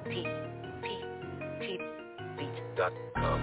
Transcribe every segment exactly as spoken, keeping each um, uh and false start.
P P P beats dot com.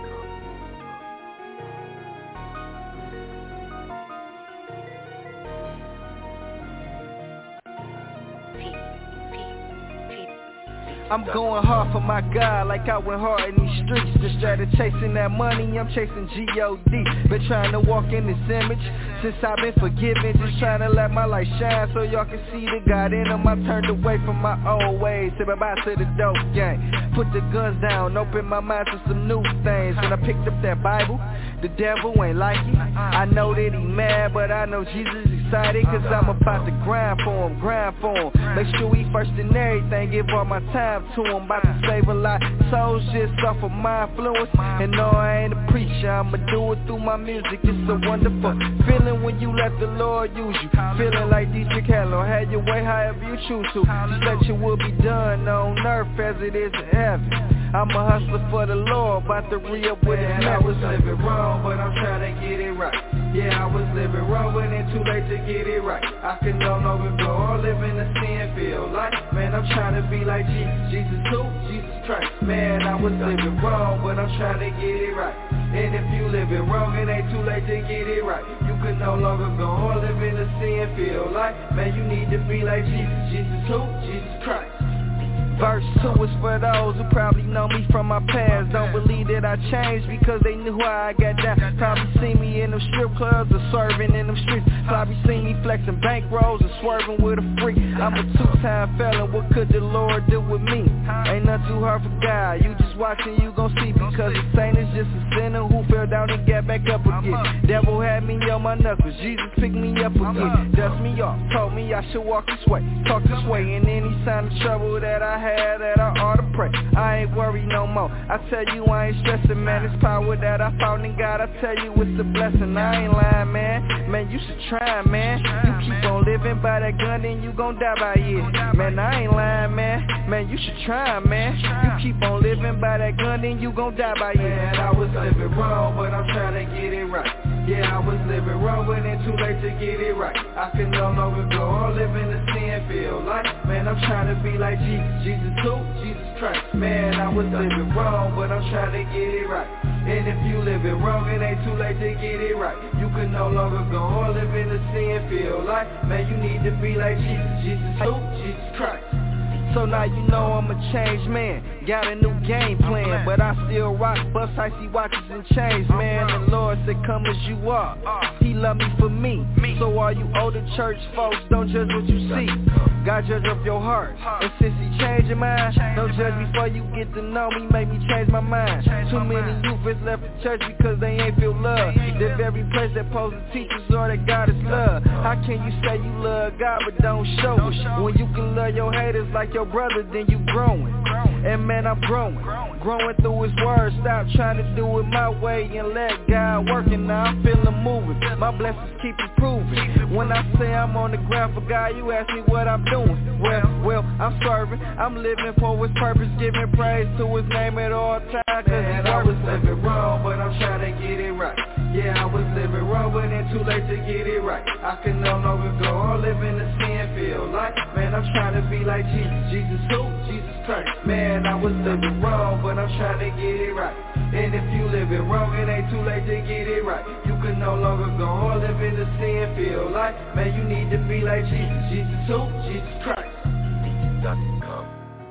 I'm going hard for my God like I went hard in these streets. Instead of chasing that money, I'm chasing G O D. Been trying to walk in this image since I've been forgiven. Just trying to let my light shine so y'all can see the God in them. I turned away from my old ways, said bye-bye to the dope gang. Put the guns down, open my mind to some new things. When I picked up that Bible, the devil ain't like it. I know that he mad, but I know Jesus excited. Cause I'm about to grind for him, grind for him. Make sure he first in everything, give all my time to him. About to save a lot souls just off of my influence. And no, I ain't a preacher, I'ma do it through my music. It's a wonderful feeling when you let the Lord use you. Feeling like Dietrich Haller, have your way however you choose to. Just let your will be done on earth as it is in heaven. I'm a hustler for the Lord, about to re-up with his I was living wrong, but I'm trying to get it right. Yeah, I was living wrong, but it's too late to get it right. I can no longer go on living the sin field like, man, I'm trying to be like Jesus. Jesus who? Jesus Christ. Man, I was living wrong, but I'm trying to get it right. And if you living wrong, it ain't too late to get it right. You can no longer go on living the sin field like, man, you need to be like Jesus. Jesus who? Jesus Christ. Verse two is for those who probably know me from my past. Don't believe that I changed because they knew how I got down. Probably see me in them strip clubs or serving in them streets. Probably see me flexing bankrolls or swerving with a freak. I'm a two-time felon, what could the Lord do with me? Ain't nothing too hard for God, you just watching, you gon' see. Because a saint is just a sinner who fell down and got back up again. Devil had me on my knuckles, Jesus picked me up again. Dust me off, told me I should walk this way, talk this way. And any sign of trouble that I had, that I ought to pray, I ain't worried no more. I tell you I ain't stressing, man. It's power that I found in God. I tell you it's a blessing. I ain't lying, man. Man, you should try, man. You keep on living by that gun, then you gon' die by it. Man, I ain't lying, man. Man, you should try, man. You keep on living by that gun, then you gon' die by it. Man, I was living wrong, but I'm trying to get it right. Yeah, I was living wrong, but it's too late to get it right. I can no longer go on living the sin field like, man, I'm trying to be like Jesus. Jesus who? Jesus Christ. Man, I was living wrong, but I'm trying to get it right. And if you living wrong, it ain't too late to get it right. You can no longer go on living the sin field like, man, you need to be like Jesus. Jesus who? Jesus Christ. So now you know I'm a changed man. Got a new game plan, but I still rock bust icy watches and chains, man. The Lord said come as you are, he love me for me. So all you older church folks, don't judge what you see, God judge of your heart. And since he changed your mind, don't judge before you get to know me, make me change my mind. Too many youth has left the church because they ain't feel love. The very place that supposed to teach us all that God is love. How can you say you love God but don't show it? When you can love your haters like your brother, then you growing. And man, I'm growing, growing through his word. Stop trying to do it my way and let God work. And now I'm feeling moving, my blessings keep improving. When I say I'm on the ground for God, you ask me what I'm doing. Well, well, I'm serving, I'm living for his purpose, giving praise to his name at all times. Cause man, I was living wrong, but I'm trying to get it right. Yeah, I was living wrong, but it's too late to get it right. I can no longer go on living the sin field like, man, I'm trying to be like Jesus. Jesus who? Jesus Christ. Man, I was living wrong, but I'm trying to get it right. And if you living wrong, it ain't too late to get it right. You can no longer go on living the sin field like, man, you need to be like Jesus. Jesus who? Jesus Christ. Dot com.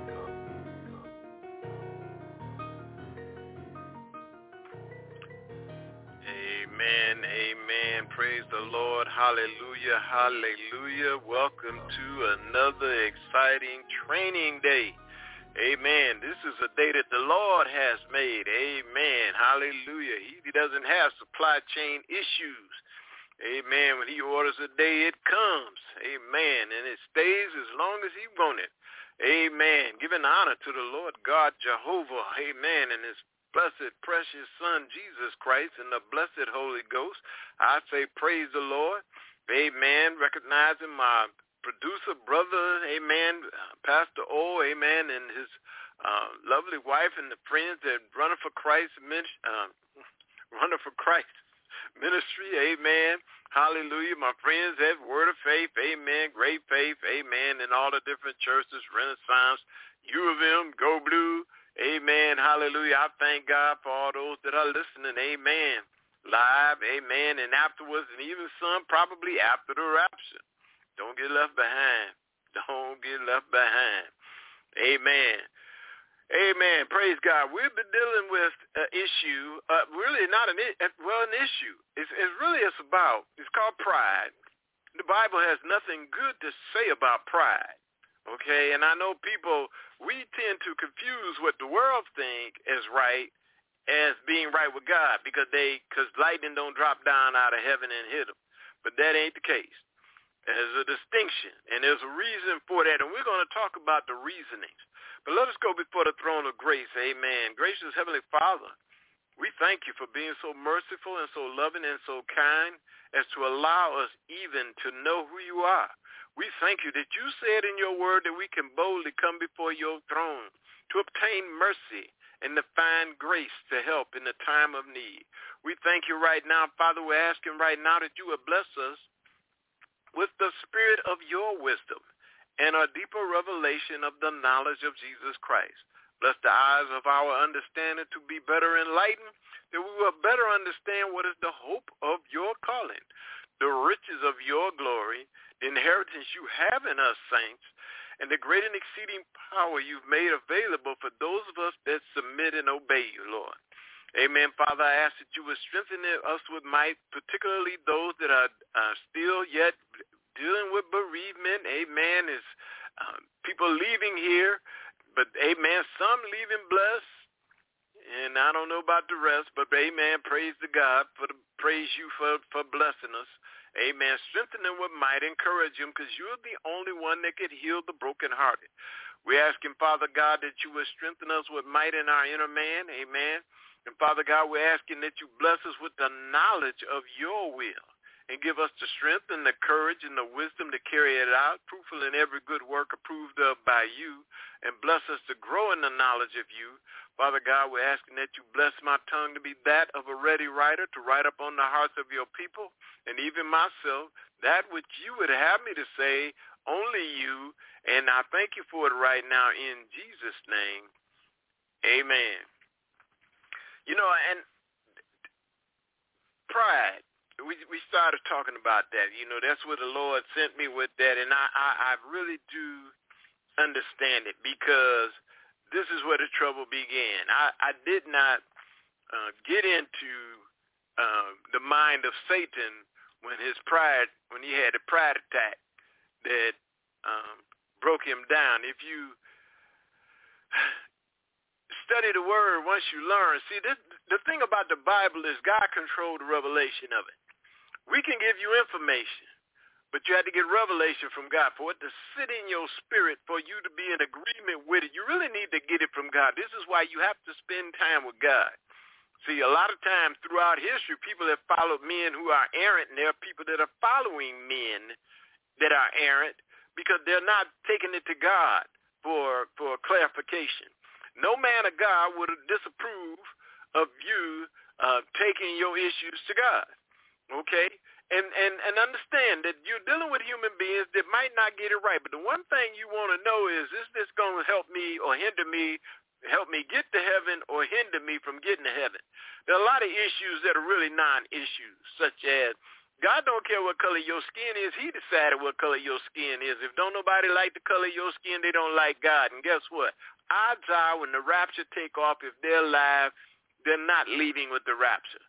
Amen, amen. Praise the Lord. Hallelujah, hallelujah. Welcome to another exciting training day. Amen. This is a day that the Lord has made. Amen. Hallelujah. He doesn't have supply chain issues. Amen. When he orders a day, it comes. Amen. And it stays as long as he wants it. Amen. Giving honor to the Lord God Jehovah. Amen. And his blessed, precious Son, Jesus Christ, and the blessed Holy Ghost. I say praise the Lord. Amen. Recognizing my producer, brother, amen, Pastor O, amen, and his uh, lovely wife and the friends that Running for Christ, uh, Running for Christ Ministry, amen. Hallelujah. My friends at Word of Faith, amen, Great Faith, amen, and all the different churches, Renaissance, U of M, Go Blue. Amen. Hallelujah. I thank God for all those that are listening. Amen. Live. Amen. And afterwards, and even some probably after the rapture. Don't get left behind. Don't get left behind. Amen. Amen. Praise God. We've been dealing with an issue, uh, really not an well, an issue. It's, it's really it's about. It's called pride. The Bible has nothing good to say about pride. Okay, and I know people, we tend to confuse what the world think is right as being right with God because they, because lightning don't drop down out of heaven and hit them. But that ain't the case. There's a distinction, and there's a reason for that, and we're going to talk about the reasonings. But let us go before the throne of grace. Amen. Gracious Heavenly Father, we thank you for being so merciful and so loving and so kind as to allow us even to know who you are. We thank you that you said in your word that we can boldly come before your throne to obtain mercy and to find grace to help in the time of need. We thank you right now, Father. We're asking right now that you would bless us with the spirit of your wisdom and a deeper revelation of the knowledge of Jesus Christ. Bless the eyes of our understanding to be better enlightened, that we will better understand what is the hope of your calling, the riches of your glory, the inheritance you have in us, saints, and the great and exceeding power you've made available for those of us that submit and obey you, Lord. Amen. Father, I ask that you would strengthen us with might, particularly those that are uh, still yet dealing with bereavement. Amen. Is uh, people leaving here, but amen, some leaving blessed. And I don't know about the rest, but amen, praise to God, for the, praise you for, for blessing us. Amen. Strengthen them with might, encourage them, because you're the only one that can heal the brokenhearted. We're asking, Father God, that you would strengthen us with might in our inner man. Amen. And Father God, we're asking that you bless us with the knowledge of your will and give us the strength and the courage and the wisdom to carry it out, fruitful in every good work approved of by you, and bless us to grow in the knowledge of you. Father God, we're asking that you bless my tongue to be that of a ready writer, to write upon the hearts of your people, and even myself, that which you would have me to say, only you, and I thank you for it right now in Jesus' name. Amen. You know, and pride, we we started talking about that. You know, that's where the Lord sent me with that, and I, I, I really do understand it, because this is where the trouble began. I, I did not uh, get into uh, the mind of Satan when his pride, when he had a pride attack that um, broke him down. If you study the word, once you learn, see, this, the thing about the Bible is God controlled the revelation of it. We can give you information, but you have to get revelation from God. For it to sit in your spirit, for you to be in agreement with it, you really need to get it from God. This is why you have to spend time with God. See, a lot of times throughout history, people have followed men who are errant, and there are people that are following men that are errant because they're not taking it to God for, for clarification. No man of God would disapprove of you uh, taking your issues to God. Okay? And, and and understand that you're dealing with human beings that might not get it right. But the one thing you want to know is, is this going to help me or hinder me, help me get to heaven or hinder me from getting to heaven? There are a lot of issues that are really non-issues, such as God don't care what color your skin is. He decided what color your skin is. If don't nobody like the color of your skin, they don't like God. And guess what? Odds are when the rapture take off, if they're alive, they're not leaving with the rapture.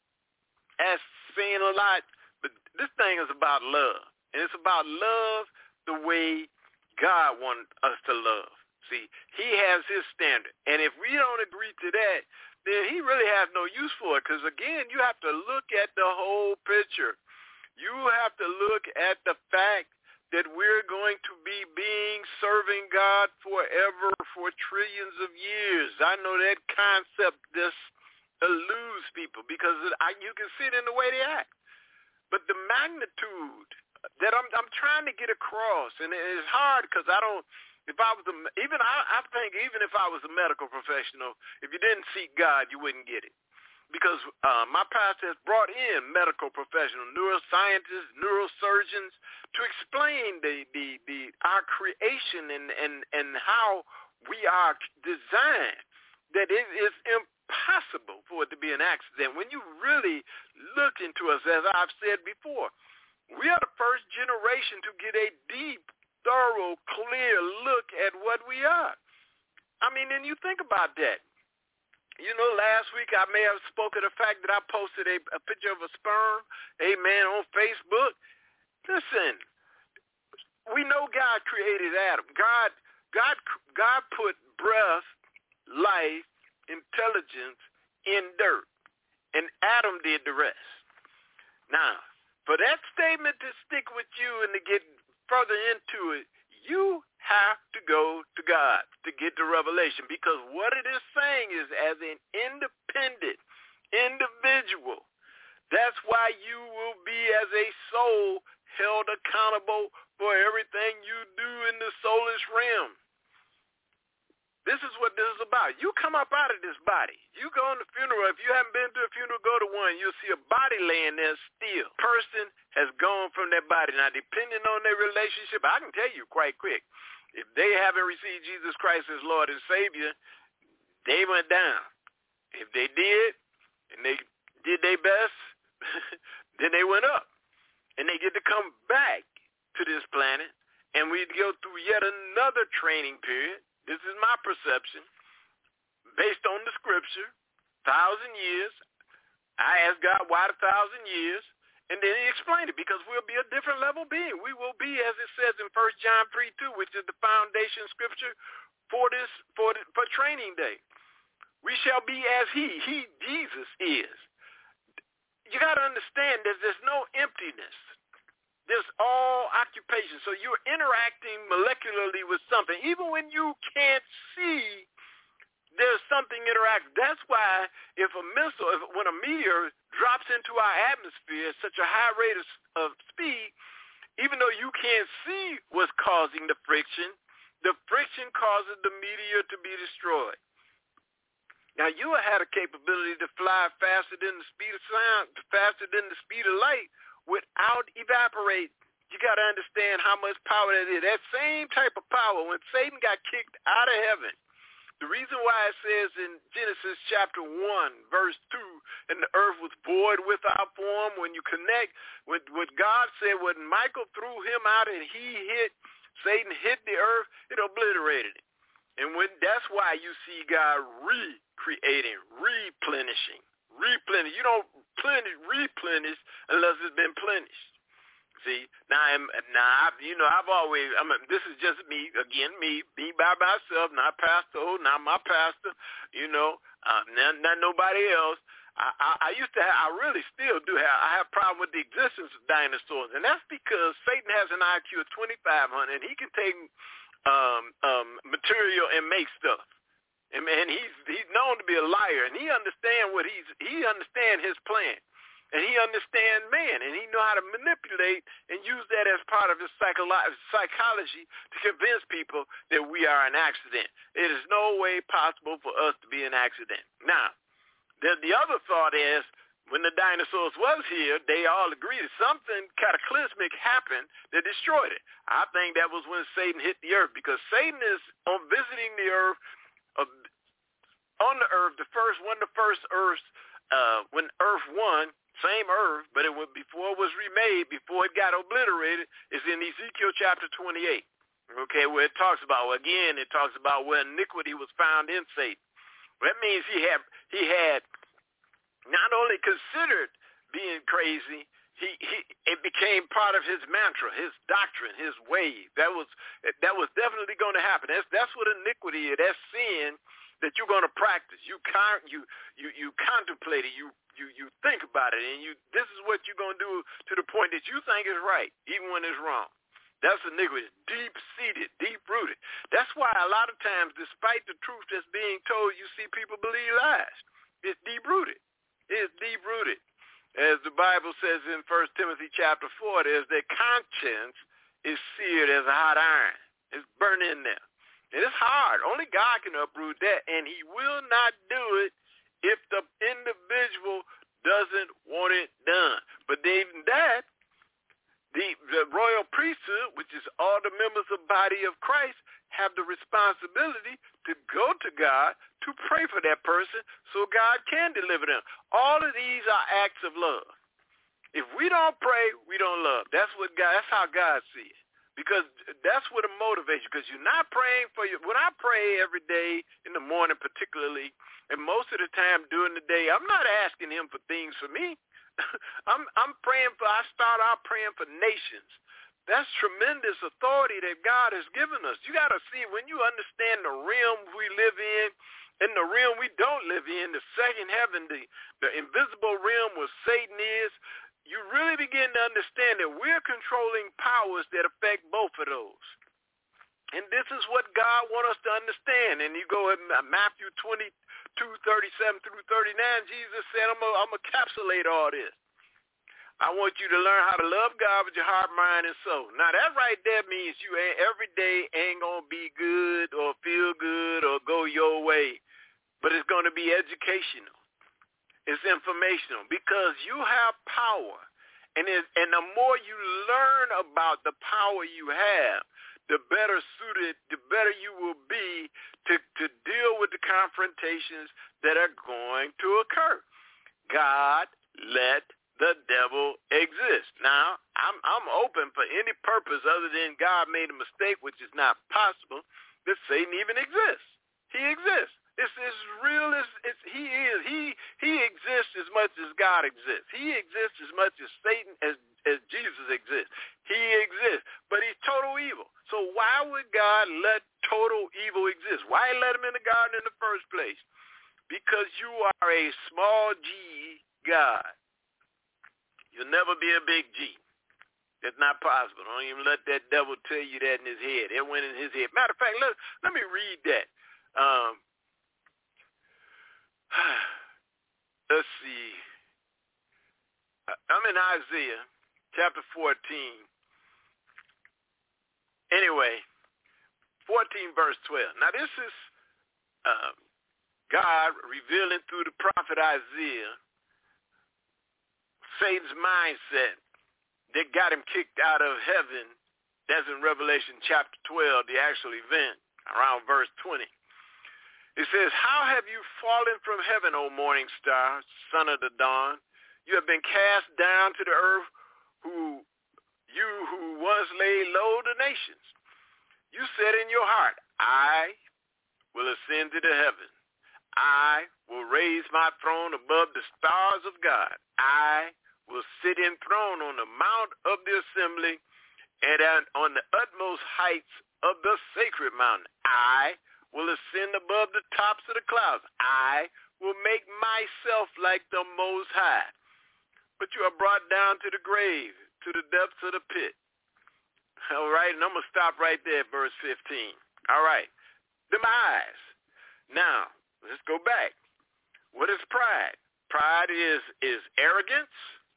That's saying a lot. But this thing is about love, and it's about love the way God wants us to love. See, he has his standard, and if we don't agree to that, then he really has no use for it, because, again, you have to look at the whole picture. You have to look at the fact that we're going to be being serving God forever for trillions of years. I know that concept just eludes people because I, you can see it in the way they act. But the magnitude that I'm I'm trying to get across, and it's hard because I don't, if I was, a, even I, I think even if I was a medical professional, if you didn't seek God, you wouldn't get it. Because uh, my pastor has brought in medical professionals, neuroscientists, neurosurgeons, to explain the, the, the our creation and, and, and how we are designed that it is impossible for it to be an accident. When you really look into us, as I've said before, we are the first generation to get a deep, thorough, clear look at what we are. I mean, and you think about that. You know, last week I may have spoken of the fact that I posted a, a picture of a sperm, amen, on Facebook. Listen, we know God created Adam. God, God, God put breath, life, intelligence in dirt, and Adam did the rest. Now, for that statement to stick with you and to get further into it, you have to go to God to get the revelation, because what it is saying is, as an independent individual, that's why you will be, as a soul, held accountable for everything you do in the soulish realm. This is what this is about. You come up out of this body. You go on the funeral. If you haven't been to a funeral, go to one. You'll see a body laying there still. Person has gone from that body. Now, depending on their relationship, I can tell you quite quick, if they haven't received Jesus Christ as Lord and Savior, they went down. If they did, and they did their best, then they went up. And they get to come back to this planet, and we go through yet another training period. This is my perception, based on the scripture, thousand years. I asked God, why the thousand years? And then he explained it, because we'll be a different level being. We will be, as it says in First John three two, which is the foundation scripture for this, for, the, for training day. We shall be as he, he, Jesus, is. You got to understand that there's no emptiness. There's all occupation. So you're interacting molecularly with something. Even when you can't see, there's something interacting. That's why if a missile, if, when a meteor drops into our atmosphere at such a high rate of, of speed, even though you can't see what's causing the friction, the friction causes the meteor to be destroyed. Now, you had a capability to fly faster than the speed of sound, faster than the speed of light, without evaporate. You got to understand how much power that is. That same type of power, when Satan got kicked out of heaven, the reason why it says in Genesis chapter one, verse two, and the earth was void without form, when you connect with what God said, when Michael threw him out and he hit, Satan hit the earth, it obliterated it. And when that's why you see God recreating, replenishing, replenish. You don't plenish, replenish unless it's been plenished. See, now, I'm, now I've, you know, I've always, I mean, this is just me, again, me, me by myself, not Pastor O, not my pastor, you know, uh, not, not nobody else. I, I, I used to have, I really still do have, I have a problem with the existence of dinosaurs, and that's because Satan has an I Q of twenty-five hundred, and he can take um, um, material and make stuff. And man, he's he's known to be a liar, and he understand what he's he understand his plan, and he understand man, and he know how to manipulate and use that as part of his psycholo- psychology to convince people that we are an accident. It is no way possible for us to be an accident. Now, the the other thought is, when the dinosaurs was here, they all agreed that something cataclysmic happened that destroyed it. I think that was when Satan hit the earth, because Satan is on visiting the earth. Uh, on the earth, the first one, the first earth, uh, when Earth won, same Earth, but it was before it was remade, before it got obliterated, is in Ezekiel chapter twenty-eight. Okay, where it talks about, again, it talks about where iniquity was found in Satan. That means he had he had not only considered being crazy, he, he it became part of his mantra, his doctrine, his way. That was that was definitely going to happen. That's that's what iniquity is. That's sin that you're going to practice. You con you you you contemplate it. You you you think about it, and you this is what you're going to do to the point that you think is right, even when it's wrong. That's iniquity, deep-seated, deep-rooted. That's why a lot of times, despite the truth that's being told, you see people believe lies. It's deep-rooted. It's deep-rooted. As the Bible says in First Timothy chapter four, there's their conscience is seared as a hot iron. It's burnt in there. And it's hard. Only God can uproot that, and he will not do it if the individual doesn't want it done. But even that, the, the royal priesthood, which is all the members of the body of Christ, have the responsibility to go to God to pray for that person so God can deliver them. All of these are acts of love. If we don't pray, we don't love. That's what God, that's how God sees it. Because that's what it motivates you. Because you're not praying for you. When I pray every day, in the morning particularly, and most of the time during the day, I'm not asking him for things for me. I'm I'm praying for, I start out praying for nations. That's tremendous authority that God has given us. You got to see, when you understand the realm we live in and the realm we don't live in, the second heaven, the, the invisible realm where Satan is, you really begin to understand that we're controlling powers that affect both of those. And this is what God wants us to understand. And you go in Matthew twenty-two, thirty-seven through thirty-nine, Jesus said, I'm going to encapsulate all this. I want you to learn how to love God with your heart, mind, and soul. Now, that right there means you ain't, every day ain't going to be good or feel good or go your way. But it's going to be educational. It's informational because you have power. And, it, and the more you learn about the power you have, the better suited, the better you will be to, to deal with the confrontations that are going to occur. God let the devil exist. Now, I'm I'm open for any purpose other than God made a mistake, which is not possible, that Satan even exists. He exists. It's as real as it's, he is. He he exists as much as God exists. He exists as much as Satan, as, as Jesus exists. He exists, but he's total evil. So why would God let total evil exist? Why let him in the garden in the first place? Because you are a small g God. You'll never be a big G. It's not possible. Don't even let that devil tell you that in his head. It went in his head. Matter of fact, let, let me read that. Um, let's see. I'm in Isaiah chapter fourteen. Anyway, fourteen verse twelve. Now this is um, God revealing through the prophet Isaiah Satan's mindset that got him kicked out of heaven. That's in Revelation chapter twelve, the actual event, around verse twenty. It says, how have you fallen from heaven, O morning star, son of the dawn? You have been cast down to the earth, who you who once laid low the nations. You said in your heart, I will ascend to the heaven. I will raise my throne above the stars of God. I will sit enthroned on the mount of the assembly and on the utmost heights of the sacred mountain. I will ascend above the tops of the clouds. I will make myself like the Most High. But you are brought down to the grave, to the depths of the pit. All right, and I'm going to stop right there, verse fifteen. All right, them eyes. Now, let's go back. What is pride? Pride is is arrogance.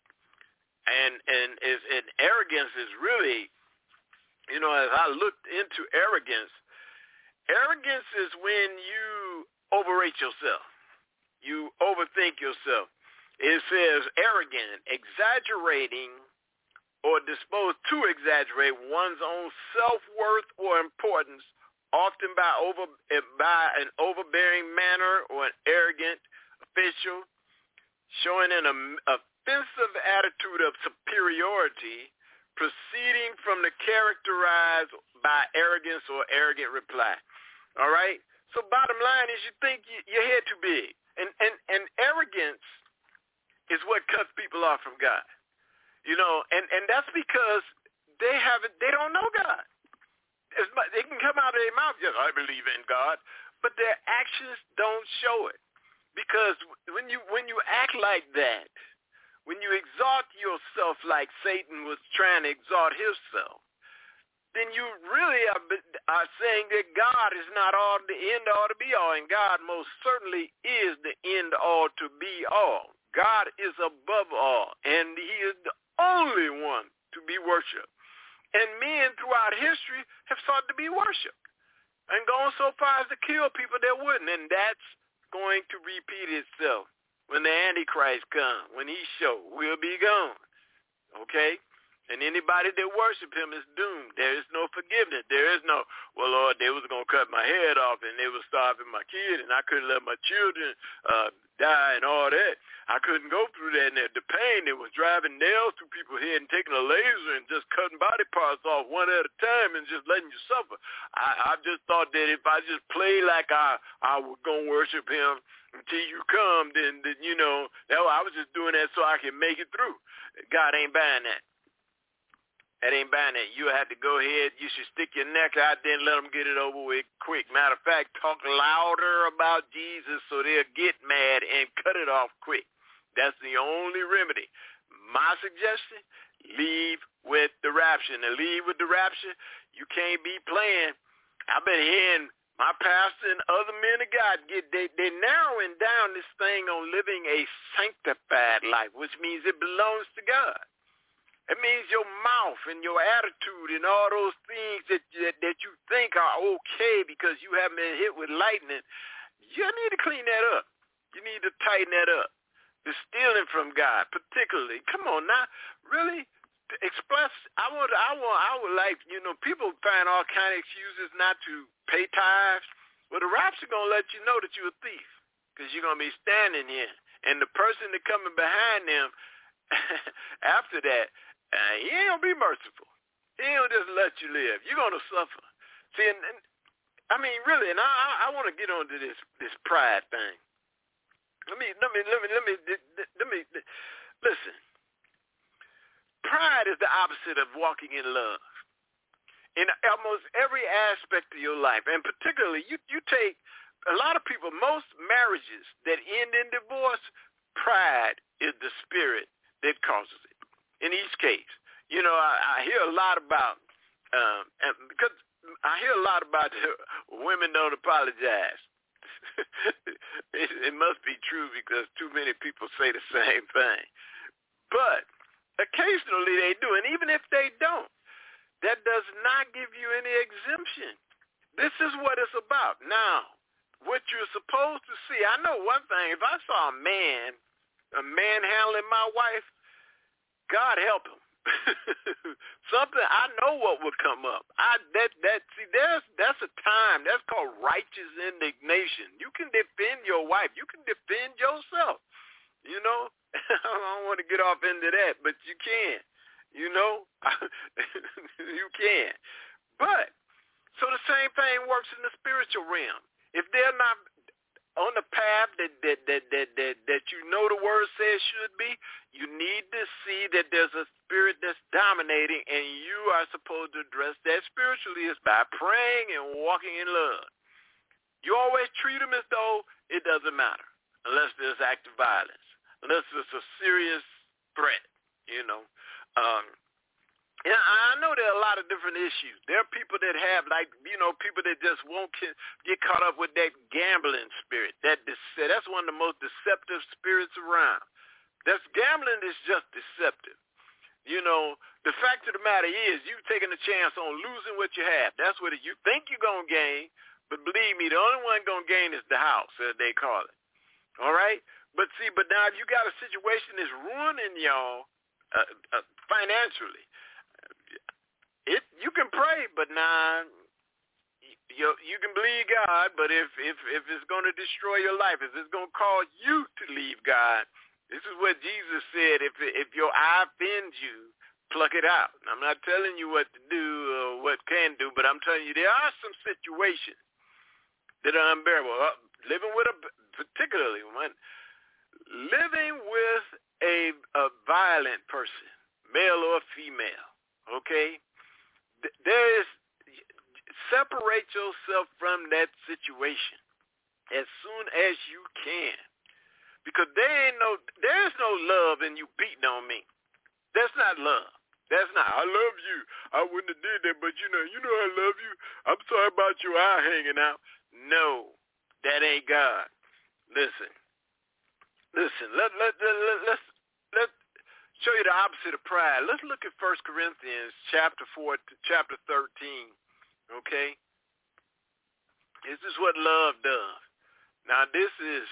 And and is and arrogance is really, you know, as I looked into arrogance, arrogance is when you overrate yourself. You overthink yourself. It says arrogant, exaggerating or disposed to exaggerate one's own self-worth or importance, often by over by an overbearing manner or an arrogant official, showing an um, offensive attitude of superiority proceeding from the characterized by arrogance or arrogant reply. All right? So bottom line is you think you, your head too big. And, and, and arrogance is what cuts people off from God. You know, and, and that's because they haven't, they don't know God. As much, they can come out of their mouth, yes, I believe in God, but their actions don't show it. Because when you when you act like that, when you exalt yourself like Satan was trying to exalt himself, then you really are, are saying that God is not all the end all to be all, and God most certainly is the end all to be all. God is above all, and he is the only one to be worshipped. And men throughout history have sought to be worshipped and gone so far as to kill people that wouldn't, and that's going to repeat itself when the Antichrist comes. When he shows, we'll be gone. Okay? And anybody that worship him is doomed. There is no forgiveness. There is no, well, Lord, they was going to cut my head off and they was starving my kid and I couldn't let my children uh, die and all that. I couldn't go through that. And the pain, it was driving nails through people's head and taking a laser and just cutting body parts off one at a time and just letting you suffer. I, I just thought that if I just play like I, I was going to worship him until you come, then, then you know, that, I was just doing that so I could make it through. God ain't buying that. That ain't buying it. You have to go ahead. You should stick your neck out there and let them get it over with quick. Matter of fact, talk louder about Jesus so they'll get mad and cut it off quick. That's the only remedy. My suggestion, leave with the rapture. Now, leave with the rapture, you can't be playing. I've been hearing my pastor and other men of God, get they, they're narrowing down this thing on living a sanctified life, which means it belongs to God. It means your mouth and your attitude and all those things that, that that you think are okay because you haven't been hit with lightning. You need to clean that up. You need to tighten that up. The stealing from God, particularly. Come on now, really express. I want. I want. I would like. You know, people find all kind of excuses not to pay tithes. Well, the rapture gonna let you know that you're a thief because you're gonna be standing here, and the person that coming behind them after that. Uh, he ain't gonna be merciful. He ain't gonna just let you live. You're gonna suffer. See, and, and I mean, really, and I, I, I want to get onto this this pride thing. Let me, let me, let me, let me, let me, listen. Pride is the opposite of walking in love. In almost every aspect of your life, and particularly, you you take a lot of people. Most marriages that end in divorce, pride is the spirit that causes it. In each case, you know, I, I hear a lot about, um, and because I hear a lot about women don't apologize. it, it must be true because too many people say the same thing. But occasionally they do, and even if they don't, that does not give you any exemption. This is what it's about. Now, what you're supposed to see, I know one thing. If I saw a man, a man handling my wife, God help him. Something I know what would come up. I that that see there's that's a time that's called righteous indignation. You can defend your wife. You can defend yourself. You know, I don't want to get off into that, but you can. You know, you can. But so the same thing works in the spiritual realm. If they're not on the path that that, that that that that you know the word says should be, you need to see that there's a spirit that's dominating, and you are supposed to address that spiritually is by praying and walking in love. You always treat them as though it doesn't matter, unless there's active violence, unless it's a serious threat, you know. Um, Yeah, I know there are a lot of different issues. There are people that have, like, you know, people that just won't get caught up with that gambling spirit. That dece- That's one of the most deceptive spirits around. That's gambling is just deceptive. You know, the fact of the matter is you've taken a chance on losing what you have. That's what it, you think you're going to gain, but believe me, the only one going to gain is the house, as they call it. All right? But see, but now if you got a situation that's ruining y'all uh, uh, financially, It you can pray, but nah, you you can believe God. But if if if it's going to destroy your life, if it's going to cause you to leave God, this is what Jesus said. If if your eye offends you, pluck it out. I'm not telling you what to do or what can do, but I'm telling you there are some situations that are unbearable. Uh, living with a particularly one, living with a a violent person, male or female. Okay. There is, separate yourself from that situation as soon as you can, because there ain't no, there's no love in you beating on me. That's not love. That's not. I love you. I wouldn't have did that, but you know, you know I love you. I'm sorry about your eye hanging out. No, that ain't God. Listen, listen. Let let let, let let's let. show you the opposite of pride. Let's look at First Corinthians chapter four, chapter thirteen. Okay? This is what love does. Now this is,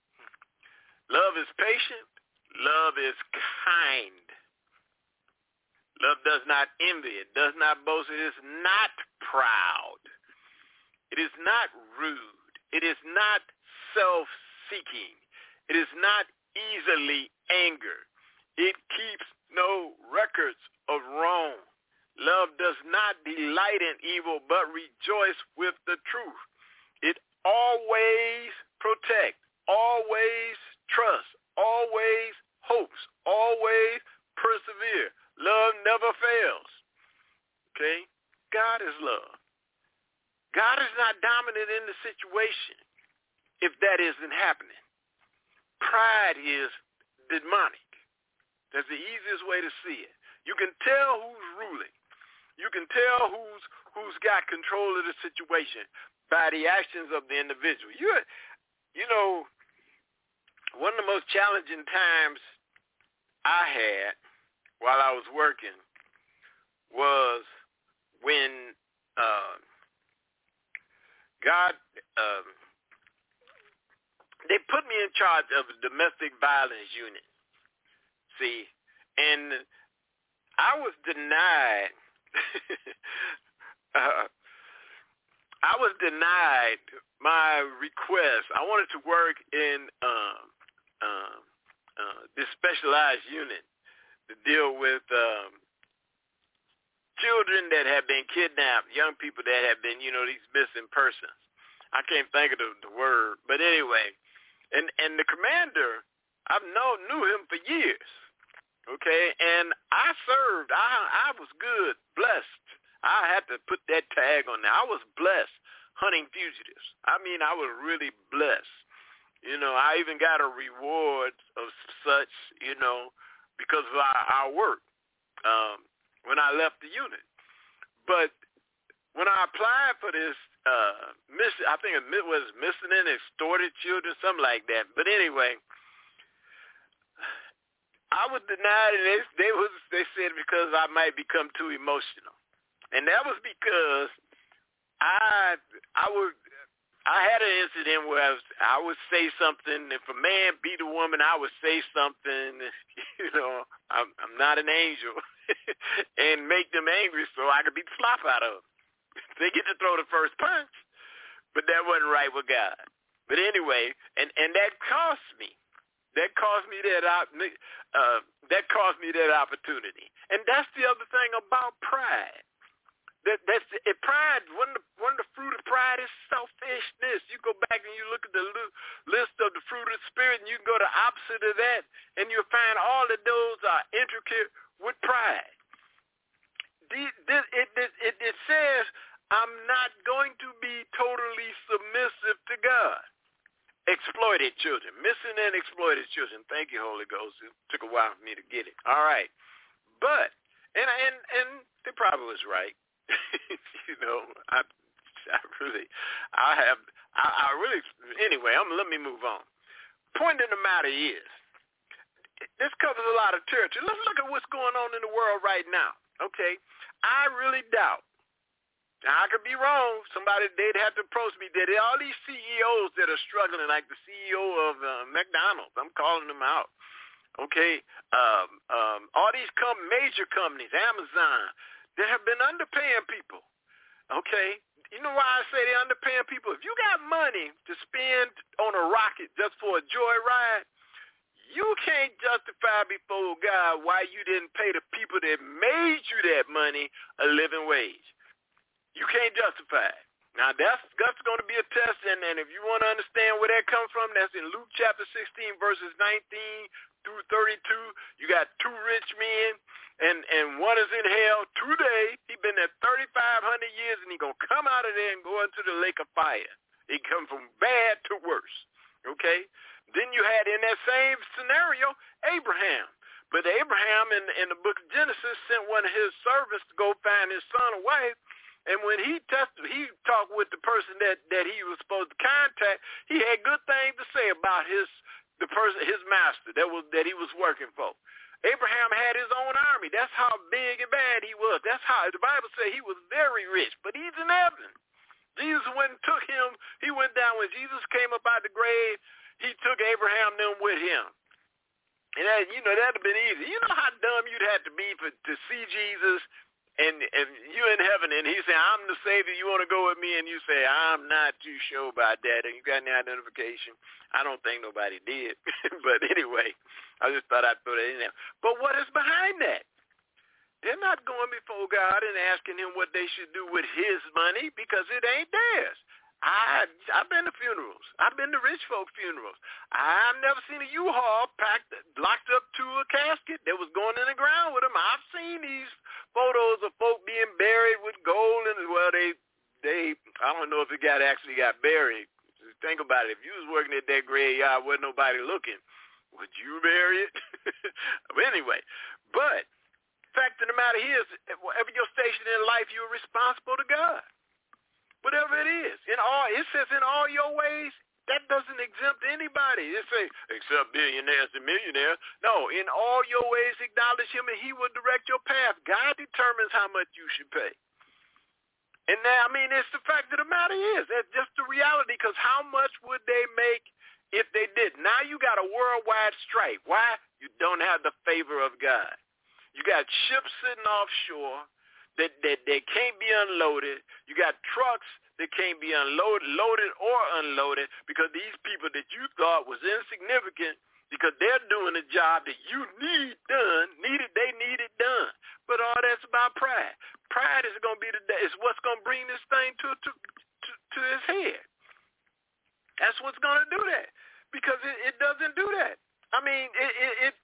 love is patient. Love is kind. Love does not envy. It does not boast. It is not proud. It is not rude. It is not self-seeking. It is not easily angered. It keeps no records of wrong. Love does not delight in evil, but rejoice with the truth. It always protects, always trusts, always hopes, always persevere. Love never fails. Okay? God is love. God is not dominant in the situation if that isn't happening. Pride is demonic. That's the easiest way to see it. You can tell who's ruling. You can tell who's who's got control of the situation by the actions of the individual. You, you know, one of the most challenging times I had while I was working was when uh, God, uh, they put me in charge of a domestic violence unit. See, and I was denied, uh, I was denied my request. I wanted to work in um, uh, uh, this specialized unit to deal with um, children that have been kidnapped, young people that have been, you know, these missing persons. I can't think of the, the word, but anyway, and and the commander, I've known knew him for years. Okay, and I served. I I was good, blessed. I had to put that tag on there. I was blessed hunting fugitives. I mean, I was really blessed. You know, I even got a reward of such, you know, because of our, our work um, when I left the unit. But when I applied for this uh, mission, I think it was missing and extorted children, something like that. But anyway, I was denied, and they, they was they said because I might become too emotional, and that was because I I would I had an incident where I, was, I would say something. If a man beat a woman, I would say something. You know, I'm, I'm not an angel, and make them angry so I could beat the slop out of them. They get to throw the first punch, but that wasn't right with God. But anyway, and and that cost me. That cost me that uh, that cost me that opportunity, and that's the other thing about pride. That that's it, pride. One of the one of the fruit of pride is selfishness. You go back and you look at the list of the fruit of the spirit, and you can go the opposite of that, and you'll find all of those are intricate with pride. The, this, it, it, it, it says, "I'm not going to be totally submissive to God." Exploited children, missing and exploited children. Thank you, Holy Ghost. It took a while for me to get it. All right, but and and and they probably was right. You know, I I really I have I, I really anyway. I'm let me move on. Point of the matter is, this covers a lot of territory. Let's look at what's going on in the world right now. Okay, I really doubt. Now, I could be wrong. Somebody, they'd have to approach me. That all these C E Os that are struggling, like the C E O of uh, McDonald's, I'm calling them out. Okay, um, um, all these com- major companies, Amazon, that have been underpaying people. Okay, you know why I say they're underpaying people? If you got money to spend on a rocket just for a joyride, you can't justify before God why you didn't pay the people that made you that money a living wage. You can't justify it. Now, that's, that's going to be a test, and, and if you want to understand where that comes from, that's in Luke chapter sixteen, verses nineteen through thirty-two. You got two rich men, and, and one is in hell today. He's been there thirty-five hundred years, and he's going to come out of there and go into the lake of fire. He come from bad to worse, okay? Then you had in that same scenario, Abraham. But Abraham in, in the book of Genesis sent one of his servants to go find his son or wife. And when he tested, he talked with the person that, that he was supposed to contact, he had good things to say about his the person, his master that was that he was working for. Abraham had his own army. That's how big and bad he was. That's how the Bible says he was very rich. But he's in heaven. Jesus went and took him. He went down when Jesus came up out the grave. He took Abraham them with him. And that, you know, that'd have been easy. You know how dumb you'd have to be for, to see Jesus, and, and you're in heaven, and he said, I'm the Savior, you want to go with me? And you say, I'm not too sure about that, and you got any identification? I don't think nobody did. But anyway, I just thought I'd throw that in there. But what is behind that? They're not going before God and asking him what they should do with his money because it ain't theirs. I, I've been to funerals. I've been to rich folk funerals. I've never seen a U-Haul packed, locked up to a casket that was going in the ground with them. I've seen these photos of folk being buried with gold, and well, they, they, I don't know if it got actually got buried. Think about it. If you was working at that graveyard, wasn't nobody looking, would you bury it? Anyway, but fact of the matter is, whatever your station in life, you're responsible to God. Whatever it is. In all, it says in all your ways, that doesn't exempt anybody. It says, except billionaires and millionaires. No, in all your ways, acknowledge him and he will direct your path. God determines how much you should pay. And now, I mean, it's the fact of the matter is, that's just the reality, because how much would they make if they did? Now you got a worldwide strike. Why? You don't have the favor of God. You got ships sitting offshore that, that, that can't be unloaded. You got trucks that can't be unloaded, loaded or unloaded, because these people that you thought was insignificant, because they're doing a job that you need done, needed, they need it done. But all that's about pride. Pride is going to be the is what's going to bring this thing to to to, to its head. That's what's going to do that, because it, it doesn't do that. I mean, it it. it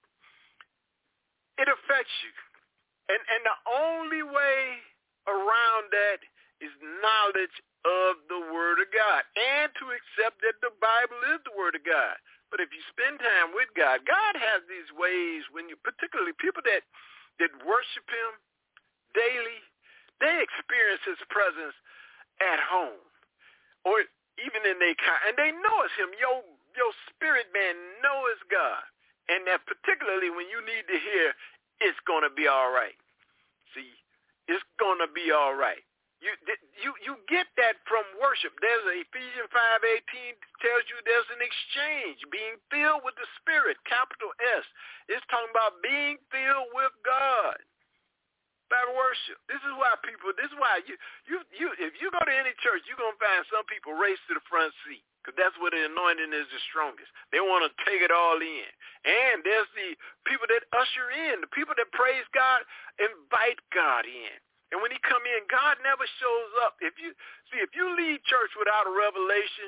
It affects you. And and the only way around that is knowledge of the Word of God and to accept that the Bible is the Word of God. But if you spend time with God, God has these ways when you, particularly people that, that worship him daily, they experience his presence at home or even in their car. And they know it's him. Your, your spirit man knows God. And that particularly when you need to hear, it's going to be all right. See, it's going to be all right. You you you get that from worship. There's a Ephesians five eighteen tells you there's an exchange, being filled with the Spirit, capital S. It's talking about being filled with God by worship. This is why people, this is why you, you, you if you go to any church, you're going to find some people race to the front seat. Because that's where the anointing is the strongest. They want to take it all in. And there's the people that usher in, the people that praise God, invite God in. And when he come in, God never shows up. If you see, if you leave church without a revelation,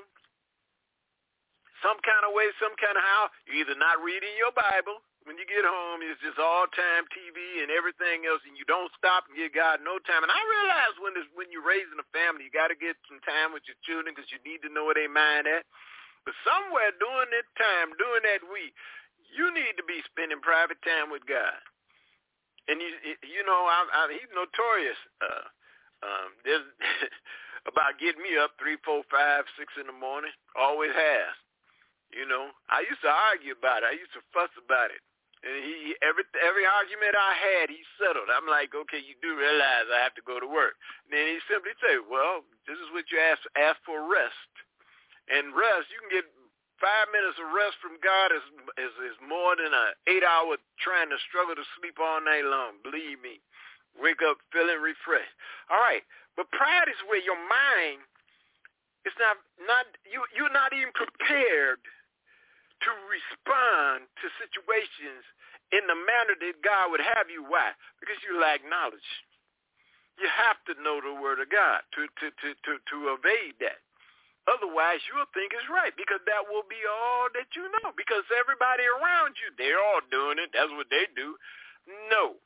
some kind of way, some kind of how, you're either not reading your Bible. When you get home, it's just all-time T V and everything else, and you don't stop and give God no time. And I realize when it's, when you're raising a family, you got to get some time with your children because you need to know where they mind at. But somewhere during that time, during that week, you need to be spending private time with God. And, you you know, I, I, he's notorious uh, um, there's about getting me up three, four, five, six in the morning. Always has. You know, I used to argue about it. I used to fuss about it. And he every every argument I had, he settled. I'm like, okay, you do realize I have to go to work. And then he simply say, well, this is what you ask ask for, rest. And rest, you can get five minutes of rest from God is is, is more than an eight hour trying to struggle to sleep all night long. Believe me. Wake up feeling refreshed. All right, but pride is where your mind is not not you you're not even prepared to respond to situations in the manner that God would have you. Why? Because you lack knowledge. You have to know the Word of God to, to, to, to, to evade that. Otherwise, you'll think it's right because that will be all that you know because everybody around you, they're all doing it. That's what they do. No.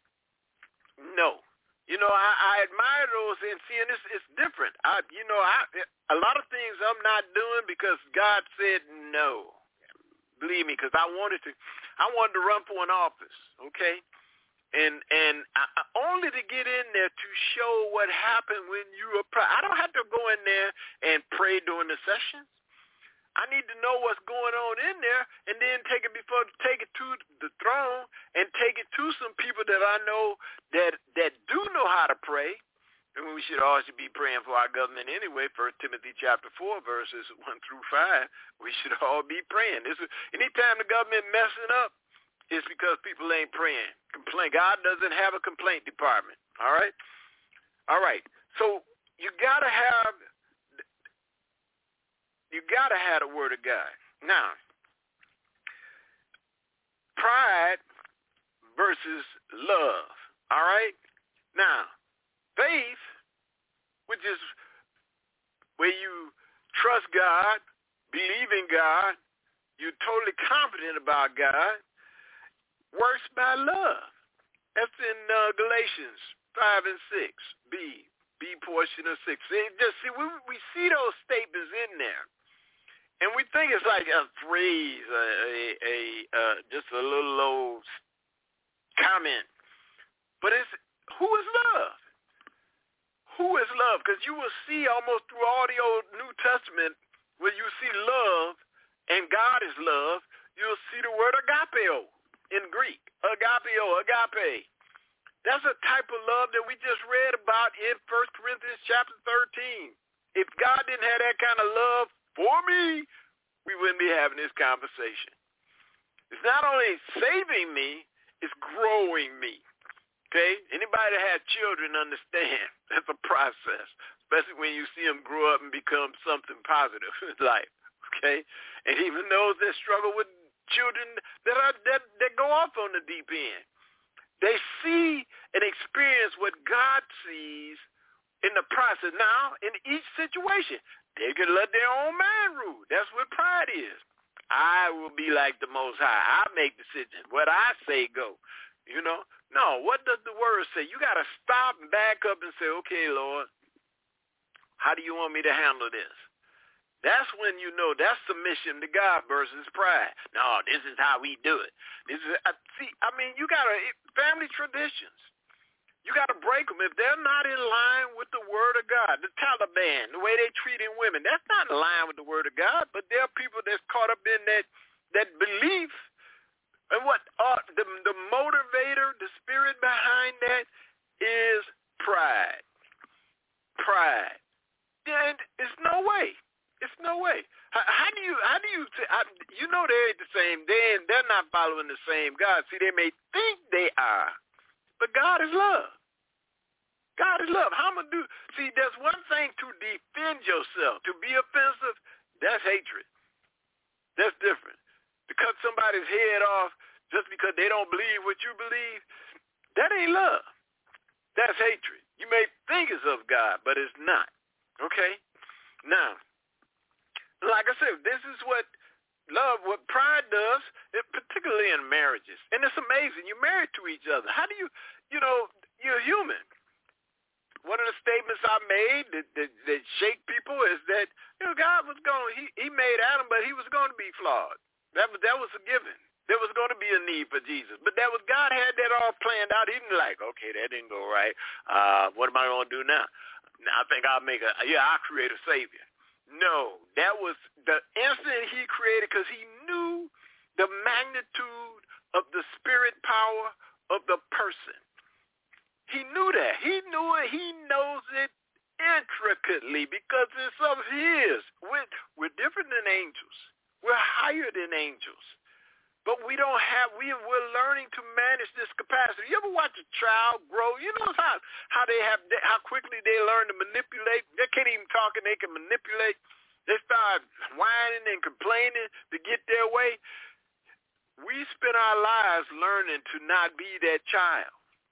No. You know, I, I admire those and seeing this, it's different. I, you know, I, a lot of things I'm not doing because God said no. Believe me, because I wanted to, I wanted to run for an office, okay? And and I, only to get in there to show what happened when you apply. I don't have to go in there and pray during the sessions. I need to know what's going on in there and then take it before, take it to the throne and take it to some people that I know that that do know how to pray. And we should always be praying for our government anyway. First Timothy chapter four, verses one through five. We should all be praying. This is, anytime the government messing up, it's because people ain't praying, complaining. complaint. God doesn't have a complaint department. All right? All right. So you got to have you got to have the word of God. Now, pride versus love. All right? Now, faith, which is where you trust God, believe in God, you're totally confident about God, works by love. That's in uh, Galatians five and six, B, B portion of six. See, just see, we, we see those statements in there, and we think it's like a phrase, a, a, a uh, just a little old comment. But it's, who is love? Who is love? Because you will see almost through all the Old New Testament where you see love and God is love, you'll see the word agapeo in Greek. Agapeo, agape. That's a type of love that we just read about in First Corinthians chapter thirteen. If God didn't have that kind of love for me, we wouldn't be having this conversation. It's not only saving me, it's growing me. Okay? Anybody that has children understand that's a process, especially when you see them grow up and become something positive in life. Okay? And even those that struggle with children that are that, that go off on the deep end, they see and experience what God sees in the process. Now, in each situation, they can let their own mind rule. That's what pride is. I will be like the Most High. I make decisions. What I say go. You know? No, what does the word say? You got to stop and back up and say, okay, Lord, how do you want me to handle this? That's when you know that's submission to God versus pride. No, this is how we do it. This is uh, see. I mean, you got to family traditions. You got to break them if they're not in line with the word of God. The Taliban, the way they treating women, that's not in line with the word of God. But there are people that's caught up in that that belief, and what uh, the the motivator, the spirit behind that is pride. Pride. And it's no way. It's no way. How, how do you, how do you, I, you know they ain't the same. They ain't, they're not following the same God. See, they may think they are, but God is love. God is love. How am I do? See, there's one thing to defend yourself. To be offensive, that's hatred. That's different. To cut somebody's head off just because they don't believe what you believe, that ain't love. That's hatred. You may think it's of God, but it's not. Okay? Now, like I said, this is what love, what pride does, it, particularly in marriages. And it's amazing. You're married to each other. How do you, you know, you're human. One of the statements I made that, that, that shake people is that, you know, God was going, he, he made Adam, but he was going to be flawed. That was, that was a given. There was going to be a need for Jesus. But that was, God had that all planned out. He didn't like, okay, that didn't go right. Uh, what am I going to do now? Now I think I'll make a, yeah, I'll create a savior. No, that was the instant he created because he knew the magnitude of the spirit power of the person. He knew that. He knew it. He knows it intricately because it's of his. We're, we're different than angels. We're higher than angels. But we don't have, we, we're learning to manage this capacity. You ever watch a child grow? You know how, how they have, how quickly they learn to manipulate? They can't even talk and they can manipulate. They start whining and complaining to get their way. We spend our lives learning to not be that child,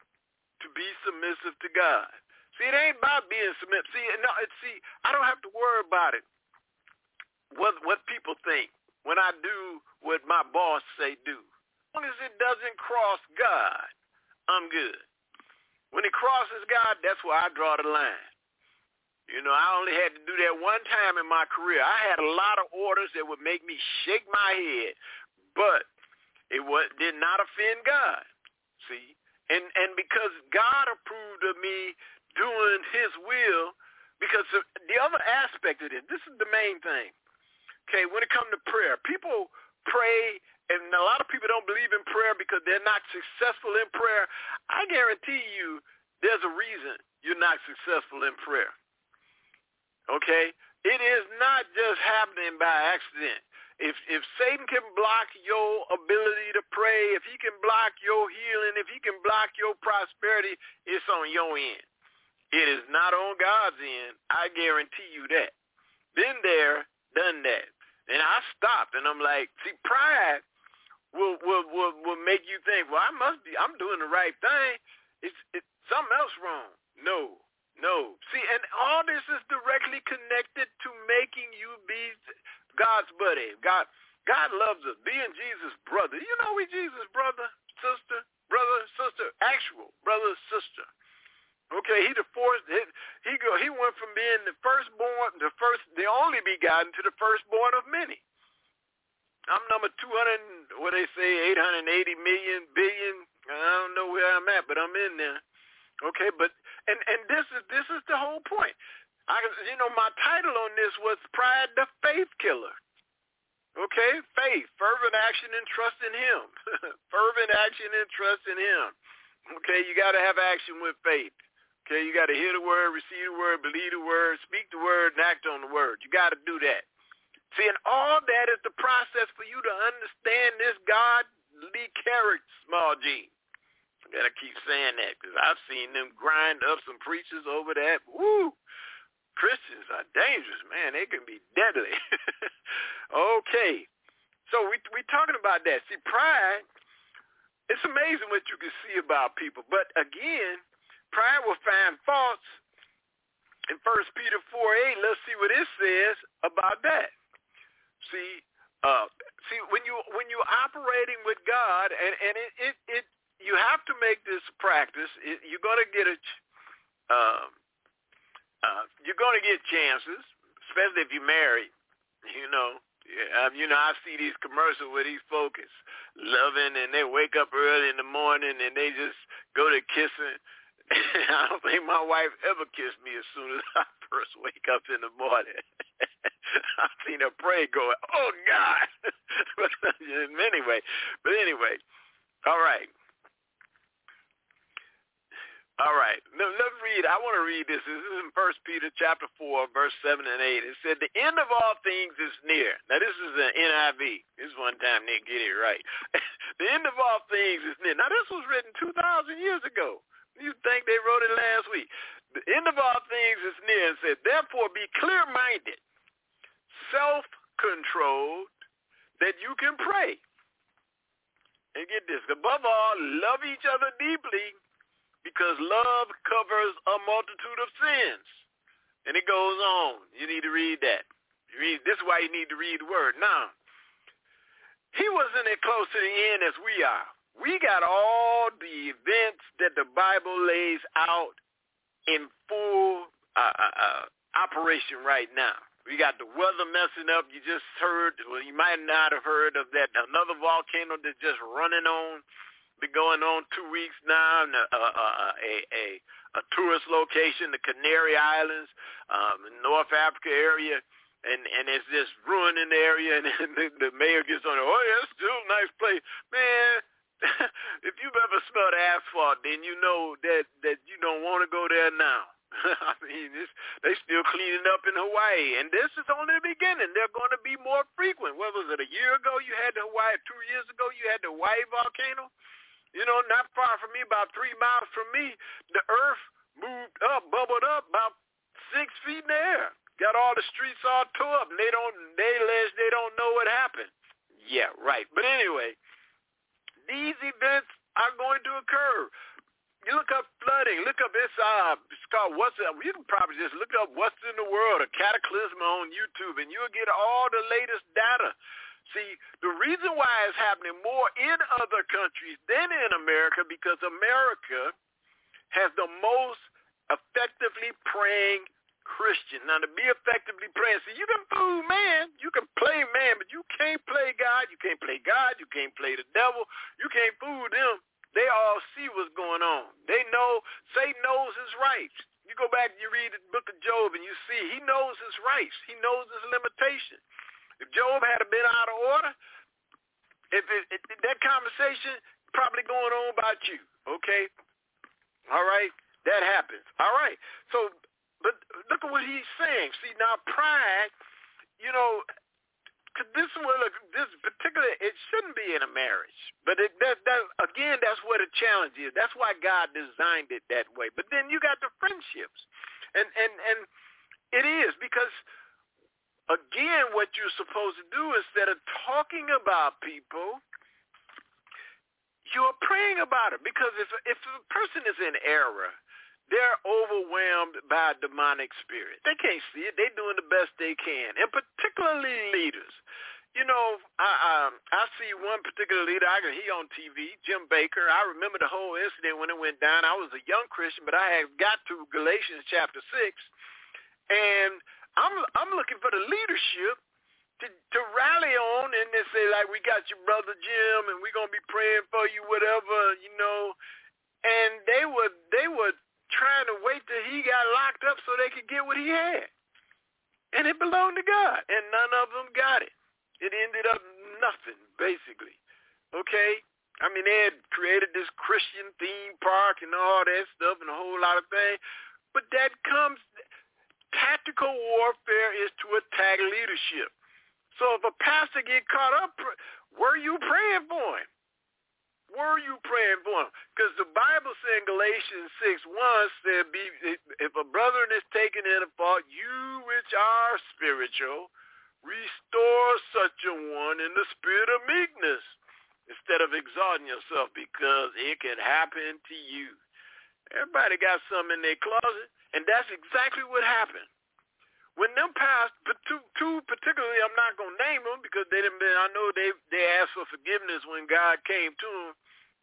to be submissive to God. See, it ain't about being submissive. See, no, it's, see, I don't have to worry about it, what, what people think when I do what my boss say do. As long as it doesn't cross God, I'm good. When it crosses God, that's where I draw the line. You know, I only had to do that one time in my career. I had a lot of orders that would make me shake my head, but it was, did not offend God, see? And and because God approved of me doing his will, because the other aspect of this, this is the main thing. Okay, when it comes to prayer, people pray, and a lot of people don't believe in prayer because they're not successful in prayer. I guarantee you there's a reason you're not successful in prayer. Okay? It is not just happening by accident. if if Satan can block your ability to pray, if he can block your healing, if he can block your prosperity, it's on your end. It is not on God's end. I guarantee you that. Been there, done that. And I stopped, and I'm like, see, pride will will will, will make you think, well, I must be, I'm doing the right thing. It's, it's something else wrong. No, no. See, and all this is directly connected to making you be God's buddy. God, God loves us. Being Jesus' brother. You know we Jesus' brother, sister, brother, sister, actual brother, sister. Okay, he the fourth. He, he go. He went from being the firstborn, the first, the only begotten, to the firstborn of many. I'm number two hundred. What they say, eight hundred eighty million billion. I don't know where I'm at, but I'm in there. Okay, but and and this is this is the whole point. I, you know, my title on this was Pride, the Faith Killer. Okay, faith, fervent action and trust in Him. Fervent action and trust in Him. Okay, you got to have action with faith. Okay, you got to hear the word, receive the word, believe the word, speak the word, and act on the word. You got to do that. See, and all that is the process for you to understand this godly character, small g. I got to keep saying that because I've seen them grind up some preachers over that. Woo! Christians are dangerous, man. They can be deadly. Okay. So we we talking about that. See, pride, it's amazing what you can see about people. But again, pride will find faults. In First Peter four eight, let's see what it says about that. See, uh, see when you when you're operating with God, and, and it, it, it you have to make this practice. It, you're gonna get a um, uh, you're gonna get chances, especially if you're married. You know, yeah, you know I see these commercials where these folks is loving, and they wake up early in the morning and they just go to kissing. I don't think my wife ever kissed me as soon as I first wake up in the morning. I've seen her pray going, oh, God. But anyway, but anyway, all right. All right. Let, let's read. I want to read this. This is in First Peter chapter four, verse seven and eight. It said, the end of all things is near. Now, this is an N I V. This is one time they get it right. The end of all things is near. Now, this was written two thousand years ago. You think they wrote it last week. The end of all things is near, and said, therefore be clear-minded, self-controlled, that you can pray. And get this, above all, love each other deeply, because love covers a multitude of sins. And it goes on. You need to read that. You read, this is why you need to read the word. Now, he wasn't as close to the end as we are. We got all the events that the Bible lays out in full uh, uh, uh, operation right now. We got the weather messing up. You just heard, well, you might not have heard of that, another volcano that's just running on, been going on two weeks now, and a, a, a, a, a tourist location, the Canary Islands, um, North Africa area, and, and it's just ruining the area, and the, the mayor gets on it, oh, yeah, it's still a nice place. Man, if you've ever smelled asphalt, then you know that, that you don't want to go there now. I mean, it's, they still cleaning up in Hawaii, and this is only the beginning. They're going to be more frequent. What was it, a year ago you had the Hawaii, two years ago you had the Hawaii volcano? You know, not far from me, about three miles from me, the earth moved up, bubbled up about six feet in the air. Got all the streets all tore up, and they don't, they allege they don't know what happened. Yeah, right. But anyway, these events are going to occur. You look up flooding. Look up this. Uh, it's called what's. Uh, you can probably just look up what's in the world, a cataclysm on YouTube, and you'll get all the latest data. See, the reason why it's happening more in other countries than in America, because America has the most effectively praying Christian. Now, to be effectively praying, see, you can fool man, you can play man, but you can't play God. You can't play God. You can't play the devil. You can't fool them. They all see what's going on. They know, Satan knows his rights. You go back and you read the book of Job and you see he knows his rights. He knows his limitation. If Job had been out of order, if, it, if that conversation probably going on about you, okay? All right? That happens. All right. So, but look at what he's saying. See, now pride, you know, this one, look, this particular, it shouldn't be in a marriage. But it, that, that, again, that's where the challenge is. That's why God designed it that way. But then you got the friendships. And, and, and it is because, again, what you're supposed to do instead of talking about people, you're praying about it. Because if, if a person is in error, they're overwhelmed by a demonic spirit. They can't see it. They're doing the best they can, and particularly leaders. You know, I um, I see one particular leader. I he on T V, Jim Baker. I remember the whole incident when it went down. I was a young Christian, but I had got to Galatians chapter six, and I'm I'm looking for the leadership to to rally on and they say, like, we got your brother Jim, and we're gonna be praying for you, whatever, you know. And they were they were. trying to wait till he got locked up so they could get what he had. And it belonged to God, and none of them got it. It ended up nothing, basically. Okay? I mean, they had created this Christian theme park and all that stuff and a whole lot of things. But that comes, tactical warfare is to attack leadership. So if a pastor get caught up, were you praying for him? Were you praying for him? Because the Bible says in Galatians six one said, be, if a brother is taken in a fault, you which are spiritual, restore such a one in the spirit of meekness, instead of exalting yourself, because it can happen to you. Everybody got something in their closet, and that's exactly what happened. When them pastors, two, two particularly, I'm not going to name them because they didn't been, I know they they asked for forgiveness when God came to them,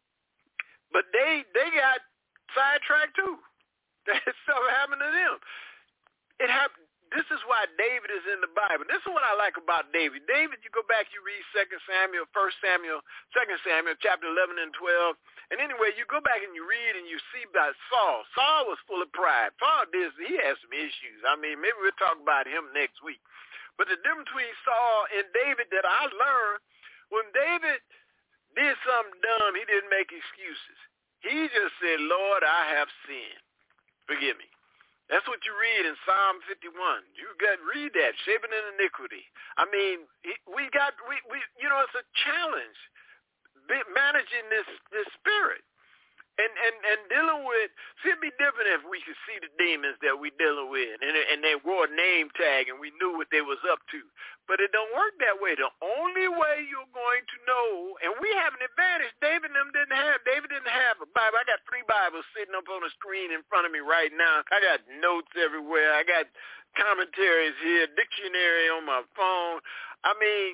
but they they got sidetracked too. That stuff happened to them. It happened. This is why David is in the Bible. This is what I like about David. David, you go back, you read Second Samuel, First Samuel, Second Samuel, chapter eleven and twelve. And anyway, you go back and you read and you see about Saul. Saul was full of pride. Saul did, he had some issues. I mean, maybe we'll talk about him next week. But the difference between Saul and David that I learned, when David did something dumb, he didn't make excuses. He just said, Lord, I have sinned. Forgive me. That's what you read in Psalm fifty-one. You got read that, shaping in iniquity. I mean, we got we, we you know, it's a challenge managing this this spirit and and and dealing with. See, it'd be different if we could see the demons that we dealing with and and they wore a name tag and we knew what they was up to. But it don't work that way. The only way you're going to know, and we have an advantage. David and them didn't have. David didn't have a Bible. I got three Bibles sitting up on the screen in front of me right now. I got notes everywhere. I got commentaries here, dictionary on my phone. I mean,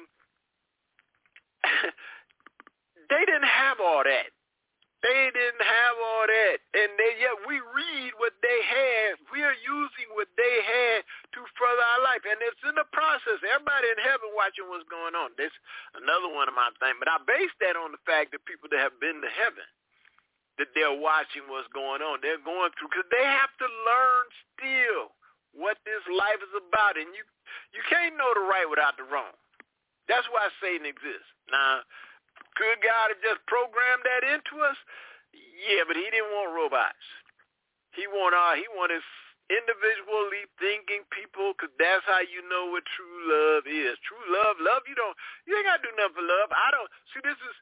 they didn't have all that. They didn't have all that. And they, yet we read what they had. We are using what they had to further our life. And it's in the process. Everybody in heaven watching what's going on. That's another one of my things. But I base that on the fact that people that have been to heaven, that they're watching what's going on. They're going through, because they have to learn still what this life is about. And you, you can't know the right without the wrong. That's why Satan exists. Now, could God have just programmed that into us? Yeah, but he didn't want robots. He want uh, he wanted individually thinking people, because that's how you know what true love is. True love, love, you don't, you ain't got to do nothing for love. I don't, see, this is,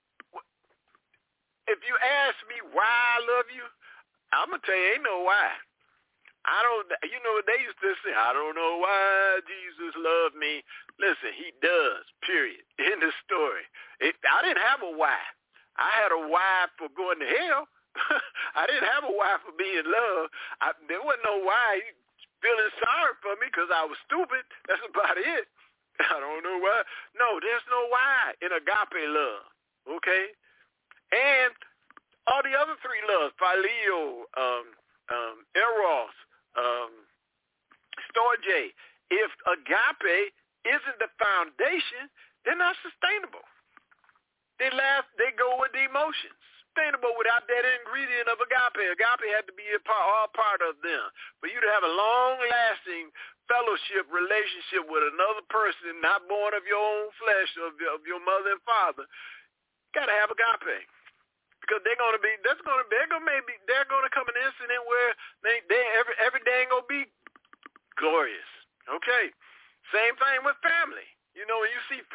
if you ask me why I love you, I'm going to tell you, ain't no why. I don't, you know, they used to say, I don't know why Jesus loved me. Listen, he does, period. End of story. It, I didn't have a why. I had a why for going to hell. I didn't have a why for being loved. I, there wasn't no why feeling sorry for me because I was stupid. That's about it. I don't know why. No, there's no why in agape love, okay? And all the other three loves, phileo, um, um, eros, um, storge, if agape isn't the foundation, they're not sustainable. They laugh, they go with the emotions. Sustainable without that ingredient of agape. Agape had to be a part, all part of them. For you to have a long-lasting fellowship, relationship with another person, not born of your own flesh, of your, of your mother and father, you got to have agape. Because they're gonna be, that's gonna, they're gonna maybe, they're gonna come an incident where they, they every every day ain't gonna be glorious. Okay, same thing with family. You know, when you see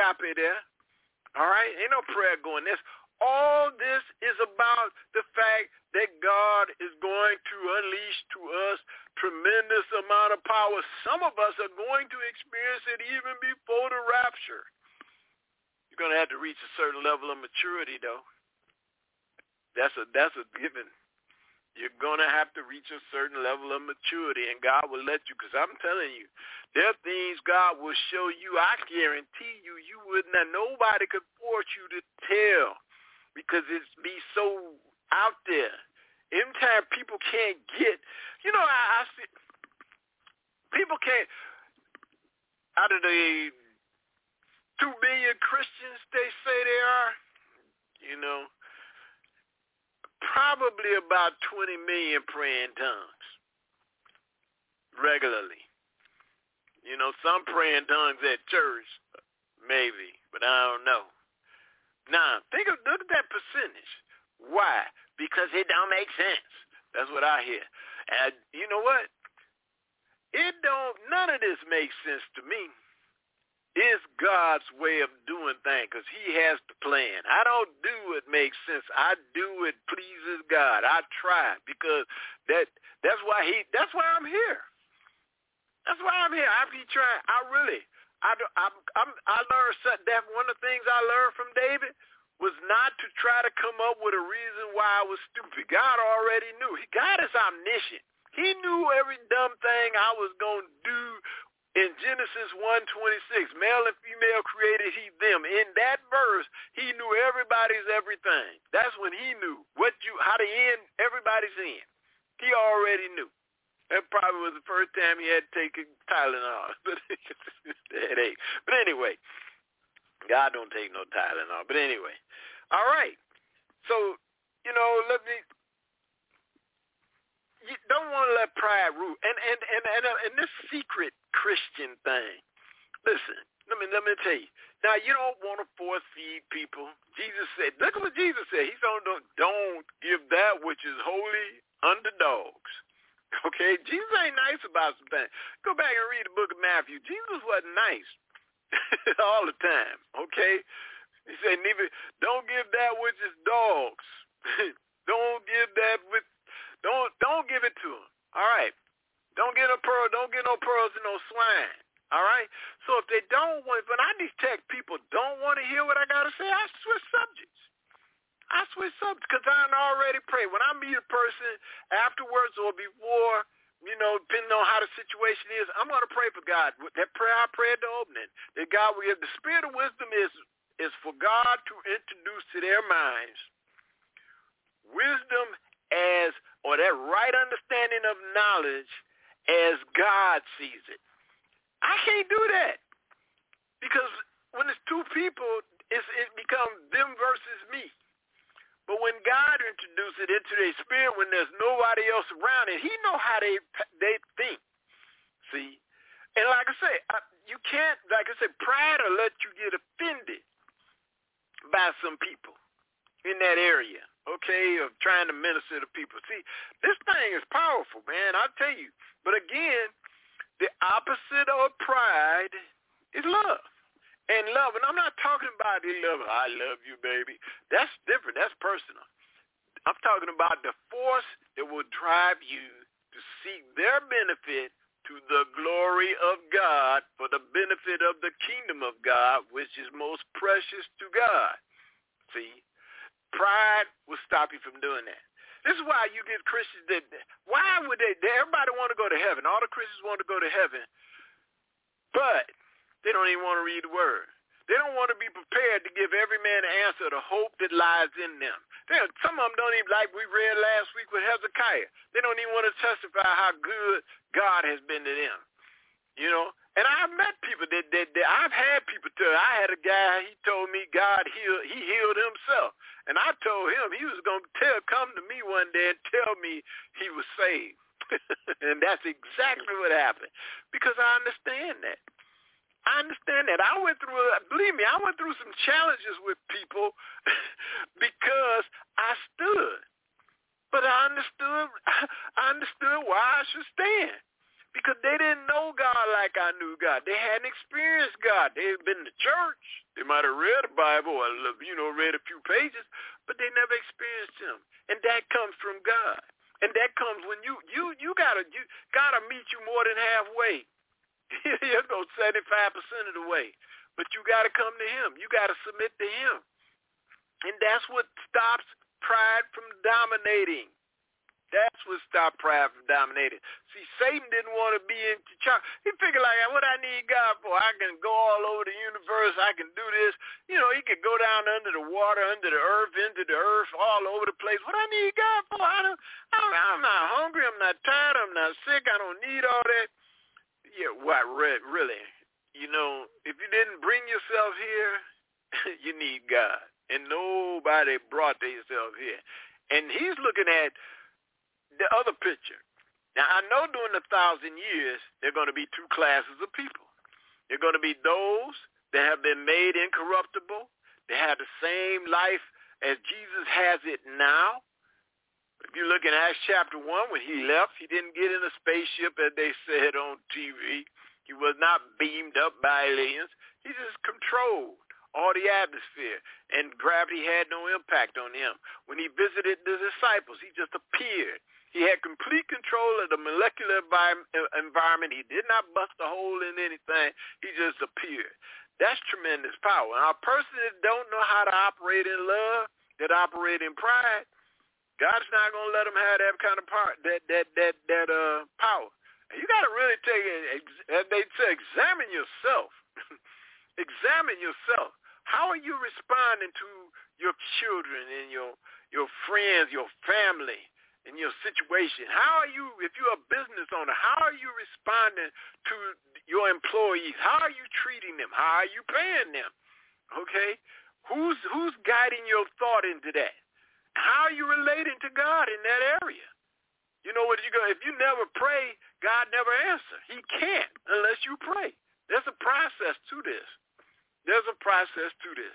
agape there. All right? Ain't no prayer going this. All this is about the fact that God is going to unleash to us tremendous amount of power. Some of us are going to experience it even before the rapture. You're going to have to reach a certain level of maturity, though. That's a that's a given. You're going to have to reach a certain level of maturity, and God will let you, because I'm telling you, there are things God will show you. I guarantee you, you wouldn't have, nobody could force you to tell, because it's be so out there. Anytime people can't get, you know, I, I see, people can't, out of the two billion Christians they say they are, you know, probably about twenty million pray in tongues regularly. You know, some pray in tongues at church, maybe, but I don't know. Now, think of, look at that percentage. Why? Because it don't make sense. That's what I hear. And you know what? It don't, none of this makes sense to me. It's God's way of doing things, because he has the plan. I don't do what makes sense. I do what pleases God. I try, because that that's why he that's why I'm here. That's why I'm here. I be trying. I really I I'm, I'm I learned something. That one of the things I learned from David was not to try to come up with a reason why I was stupid. God already knew. He, God is omniscient. He knew every dumb thing I was going to do. In Genesis one twenty-six, male and female created he them. In that verse, he knew everybody's everything. That's when he knew what you how to end everybody's end. He already knew. That probably was the first time he had to take a Tylenol. But it ain't. But anyway, God don't take no Tylenol. But anyway, all right. So, you know, let me. You don't want to let pride rule. And and and and, uh, and this secret Christian thing. Listen, let me let me tell you. Now, you don't want to force feed people. Jesus said, look at what Jesus said. He said, don't, don't give that which is holy unto dogs. Okay? Jesus ain't nice about some things. Go back and read the book of Matthew. Jesus wasn't nice all the time. Okay? He said, neither, don't give that which is dogs. Don't give that which Don't don't give it to them. All right. Don't get a pearl. Don't get no pearls and no swine. All right. So if they don't want, when I detect people don't want to hear what I got to say, I switch subjects. I switch subjects because I already pray. When I meet a person afterwards or before, you know, depending on how the situation is, I'm going to pray for God. That prayer I prayed at the opening, that God will give. The spirit of wisdom is is for God to introduce to their minds wisdom as, or that right understanding of knowledge as God sees it. I can't do that, because when it's two people, it's, it becomes them versus me. But when God introduces it into their spirit, when there's nobody else around it, he know how they they think. See? And like I say, I, you can't, like I said, pride will let you get offended by some people in that area. Okay, of trying to minister to people. See, this thing is powerful, man, I'll tell you. But again, the opposite of pride is love. And love, and I'm not talking about the love, I love you, baby. That's different. That's personal. I'm talking about the force that will drive you to seek their benefit to the glory of God, for the benefit of the kingdom of God, which is most precious to God. See? Pride will stop you from doing that. This is why you get Christians that, why would they, they everybody want to go to heaven. All the Christians want to go to heaven, but they don't even want to read the word. They don't want to be prepared to give every man an answer, the hope that lies in them. They, some of them don't even, like we read last week with Hezekiah, they don't even want to testify how good God has been to them. You know? And I've met people that, that, that I've had people tell. I had a guy, he told me God healed, he healed himself. And I told him he was going to tell, come to me one day and tell me he was saved. And that's exactly what happened. Because I understand that. I understand that. I went through, believe me, I went through some challenges with people because I stood. But I understood, I understood why I should stand. because they didn't know God like I knew God. They hadn't experienced God. They had been to church. They might have read the Bible or, you know, read a few pages, but they never experienced him. And that comes from God. And that comes when you, you, you gotta, you gotta meet you more than halfway. He'll go seventy-five percent of the way. But you got to come to him. You got to submit to him. And that's what stops pride from dominating. That's what stopped pride from dominating. See, Satan didn't want to be in charge. He figured, like, what I need God for? I can go all over the universe. I can do this. You know, he could go down under the water, under the earth, into the earth, all over the place. What I need God for? I don't, I don't, I'm not hungry. I'm not tired. I'm not sick. I don't need all that. Yeah, what, really? You know, if you didn't bring yourself here, you need God. And nobody brought themselves here. And he's looking at the other picture. Now, I know during the thousand years, there are going to be two classes of people. There are going to be those that have been made incorruptible. They have the same life as Jesus has it now. If you look in Acts chapter one, when he left, he didn't get in a spaceship, as they said on T V. He was not beamed up by aliens. He just controlled all the atmosphere, and gravity had no impact on him. When he visited the disciples, he just appeared. He had complete control of the molecular environment. He did not bust a hole in anything. He just appeared. That's tremendous power. Now, a person that don't know how to operate in love, that operate in pride, God's not going to let them have that kind of power, that that that that uh power. You got to really take it, as they say, examine yourself. Examine yourself. How are you responding to your children and your your friends, your family, and your situation? How are you, if you're a business owner, how are you responding to your employees? How are you treating them? How are you paying them? Okay? Who's who's guiding your thought into that? How are you relating to God in that area? You know what you go, if you never pray, God never answers. He can't unless you pray. There's a process to this. There's a process to this.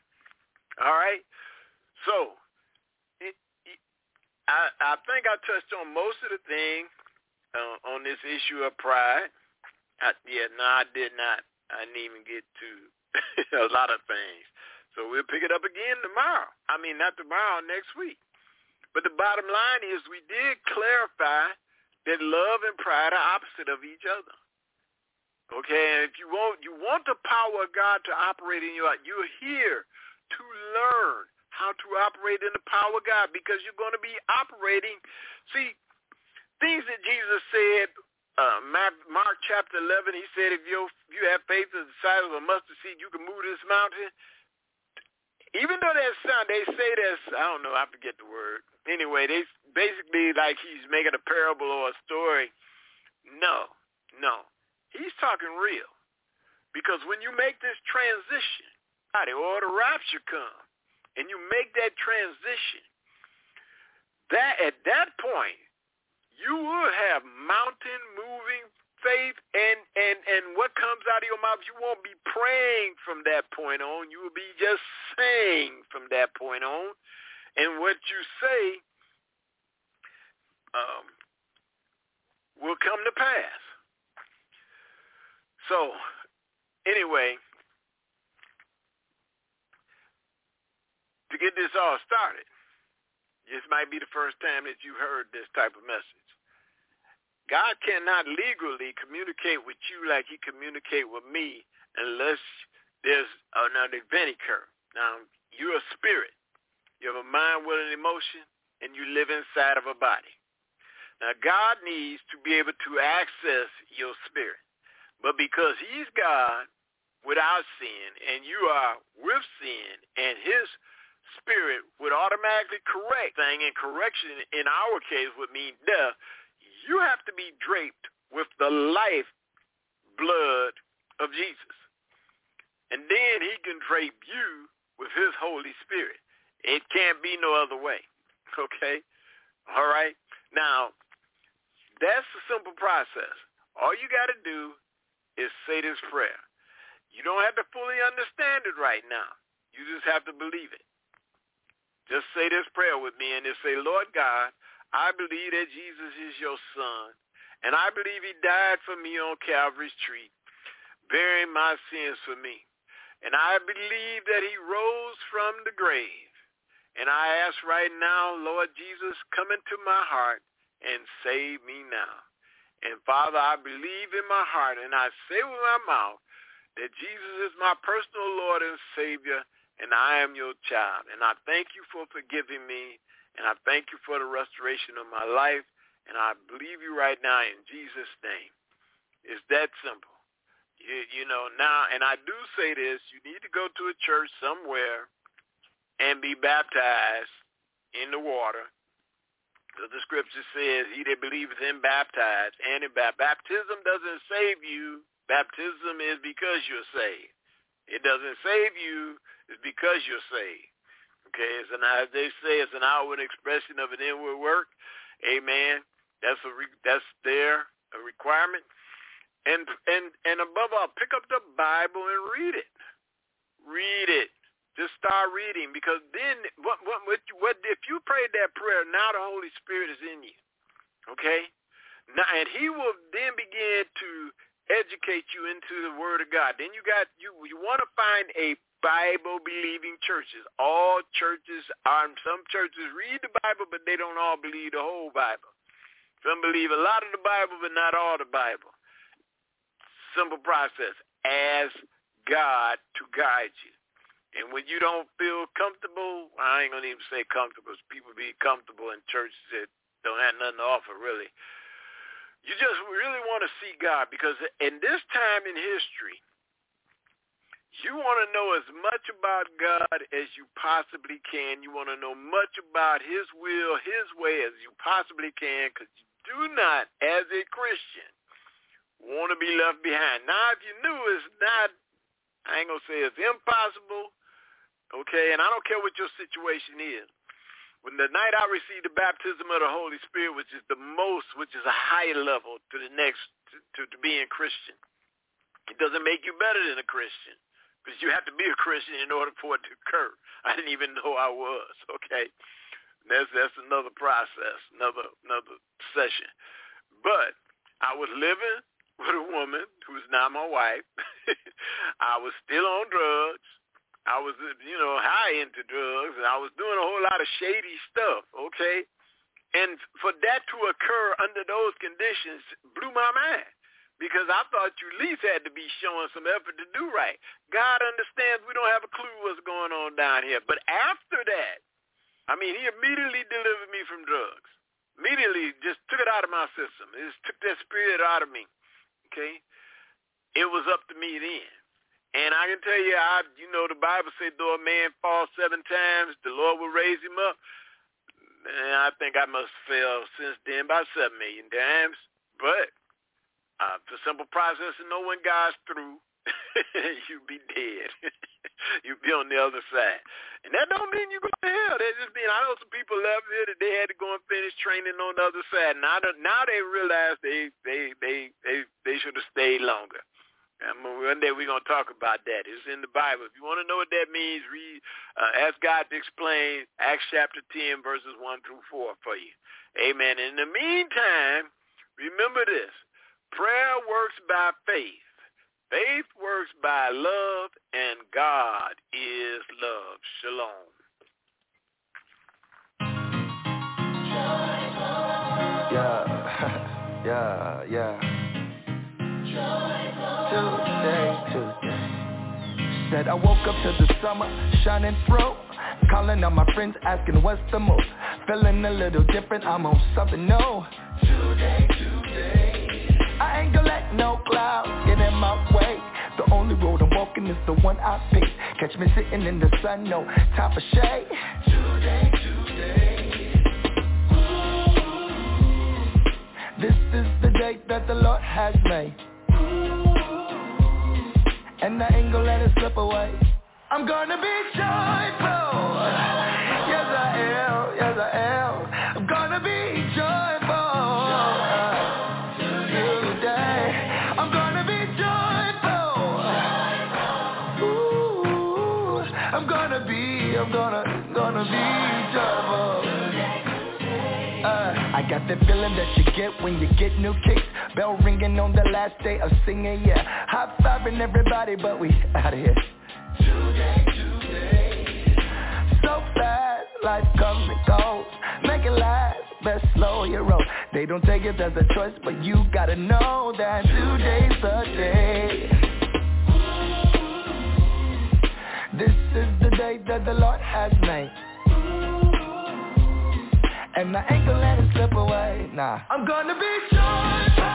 All right? So, it, it, I, I think I touched on most of the thing uh, on this issue of pride. I, yeah, no, I did not. I didn't even get to a lot of things. So we'll pick it up again tomorrow. I mean, not tomorrow, next week. But the bottom line is we did clarify that love and pride are opposite of each other. Okay, and if you want you want the power of God to operate in you, you're here to learn how to operate in the power of God, because you're going to be operating. See, things that Jesus said, uh, Mark chapter eleven, he said, if you you have faith as the size of a mustard seed, you can move this mountain. Even though that sound, they say that's, I don't know, I forget the word. Anyway, they basically like he's making a parable or a story. No, no. He's talking real. Because when you make this transition, or the rapture come, and you make that transition, that at that point, you will have mountain-moving faith, and, and, and what comes out of your mouth, you won't be praying from that point on. You will be just saying from that point on. And what you say um, will come to pass. So, anyway, to get this all started, this might be the first time that you heard this type of message. God cannot legally communicate with you like he communicate with me unless there's another event occur. Now, you're a spirit. You have a mind, will, and emotion, and you live inside of a body. Now, God needs to be able to access your spirit. But because he's God without sin, and you are with sin, and his spirit would automatically correct thing, and correction in our case would mean death, you have to be draped with the life blood of Jesus. And then he can drape you with his Holy Spirit. It can't be no other way. Okay? All right? Now, that's a simple process. All you got to do is say this prayer. You don't have to fully understand it right now. You just have to believe it. Just say this prayer with me and just say, Lord God, I believe that Jesus is your son, And I believe he died for me on Calvary's tree, bearing my sins for me. And I believe that he rose from the grave. And I ask right now, Lord Jesus, come into my heart and save me now. And Father, I believe in my heart and I say with my mouth that Jesus is my personal Lord and Savior, and I am your child. And I thank you for forgiving me, and I thank you for the restoration of my life, and I believe you right now in Jesus' name. It's that simple. You, you know, now, and I do say this, you need to go to a church somewhere and be baptized in the water. Because the scripture says, he that believeth in baptized, and in baptism doesn't save you. Baptism is because you're saved. It doesn't save you, it's because you're saved. Okay, it's an, as they say, it's an outward expression of an inward work. Amen. That's a re, that's there, a requirement. And and and above all, pick up the Bible and read it. Read it. Just start reading, because then what what what, what if you prayed that prayer, now the Holy Spirit is in you. Okay? Now, and he will then begin to educate you into the Word of God. Then you got you you want to find a Bible believing churches. All churches are, some churches read the Bible, but they don't all believe the whole Bible. Some believe a lot of the Bible, but not all the Bible. Simple process. Ask God to guide you. And when you don't feel comfortable, I ain't gonna even say comfortable, because people be comfortable in churches that don't have nothing to offer, really. You just really want to see God, because in this time in history, you want to know as much about God as you possibly can. You want to know much about his will, his way as you possibly can, because you do not, as a Christian, want to be left behind. Now, if you knew it's not, I ain't going to say it's impossible, okay, and I don't care what your situation is. When the night I received the baptism of the Holy Spirit, which is the most, which is a higher level to the next, to, to, to being Christian, it doesn't make you better than a Christian, because you have to be a Christian in order for it to occur. I didn't even know I was, okay? That's that's another process, another another session. But I was living with a woman who's now my wife. I was still on drugs. I was, you know, high into drugs, and I was doing a whole lot of shady stuff, okay? And for that to occur under those conditions blew my mind, because I thought you at least had to be showing some effort to do right. God understands we don't have a clue what's going on down here. But after that, I mean, he immediately delivered me from drugs. Immediately just took it out of my system. It just took that spirit out of me, okay? It was up to me then. And I can tell you, I, you know, the Bible says, though a man falls seven times, the Lord will raise him up. And I think I must fail since then about seven million times. But uh, the simple process to know when God's through, you be dead. You be on the other side. And that don't mean you go to hell. That just mean, I know some people left here that they had to go and finish training on the other side. Now, now they realize they, they, they, they, they should have stayed longer. And one day we're going to talk about that. It's in the Bible. If you want to know what that means, read, uh, ask God to explain Acts chapter ten, verses one through four for you. Amen. In the meantime, remember this. Prayer works by faith. Faith works by love, and God is love. Shalom. Yeah, yeah, yeah. Tuesday, Tuesday. Said I woke up to the summer shining through. Calling on my friends asking what's the move. Feeling a little different, I'm on something new. Today, today. I ain't gonna let no clouds get in my way. The only road I'm walking is the one I pick. Catch me sitting in the sun, no time for shade. Today, today. Ooh. This is the day that the Lord has made. And I ain't gonna let it slip away. I'm gonna be joyful. Yes I am, yes I am. I'm gonna be joyful. Today I'm gonna be joyful. Ooh, I'm gonna be, I'm gonna, gonna be joyful. Uh, I got Got that feeling that you get when you get new kicks. Bell ringing on the last day of singing, yeah. High-fiving everybody, but we out of here. Today, today. So fast, life comes and goes. Make it last, best slow your roll. They don't take it as a choice, but you gotta know that today's the day. This is the day that the Lord has made, and I ain't gonna let it slip away, nah. I'm gonna be joyful.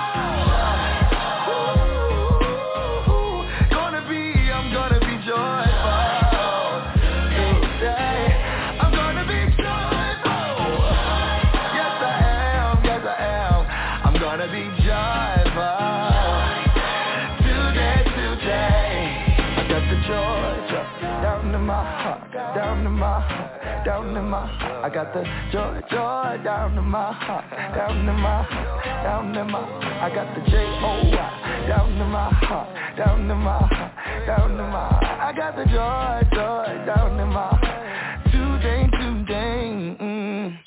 Ooh, gonna be, I'm gonna be joyful today. I'm gonna be joyful. Yes I am, yes I am. I'm gonna be joyful today, today. I got the joy, joy down in my heart, down in my heart, down in my heart. I got the joy, joy down in my heart, down in my heart, down in my heart. I got the J O Y down in my heart, down in my heart, down in my heart. I got the joy, joy down in my heart.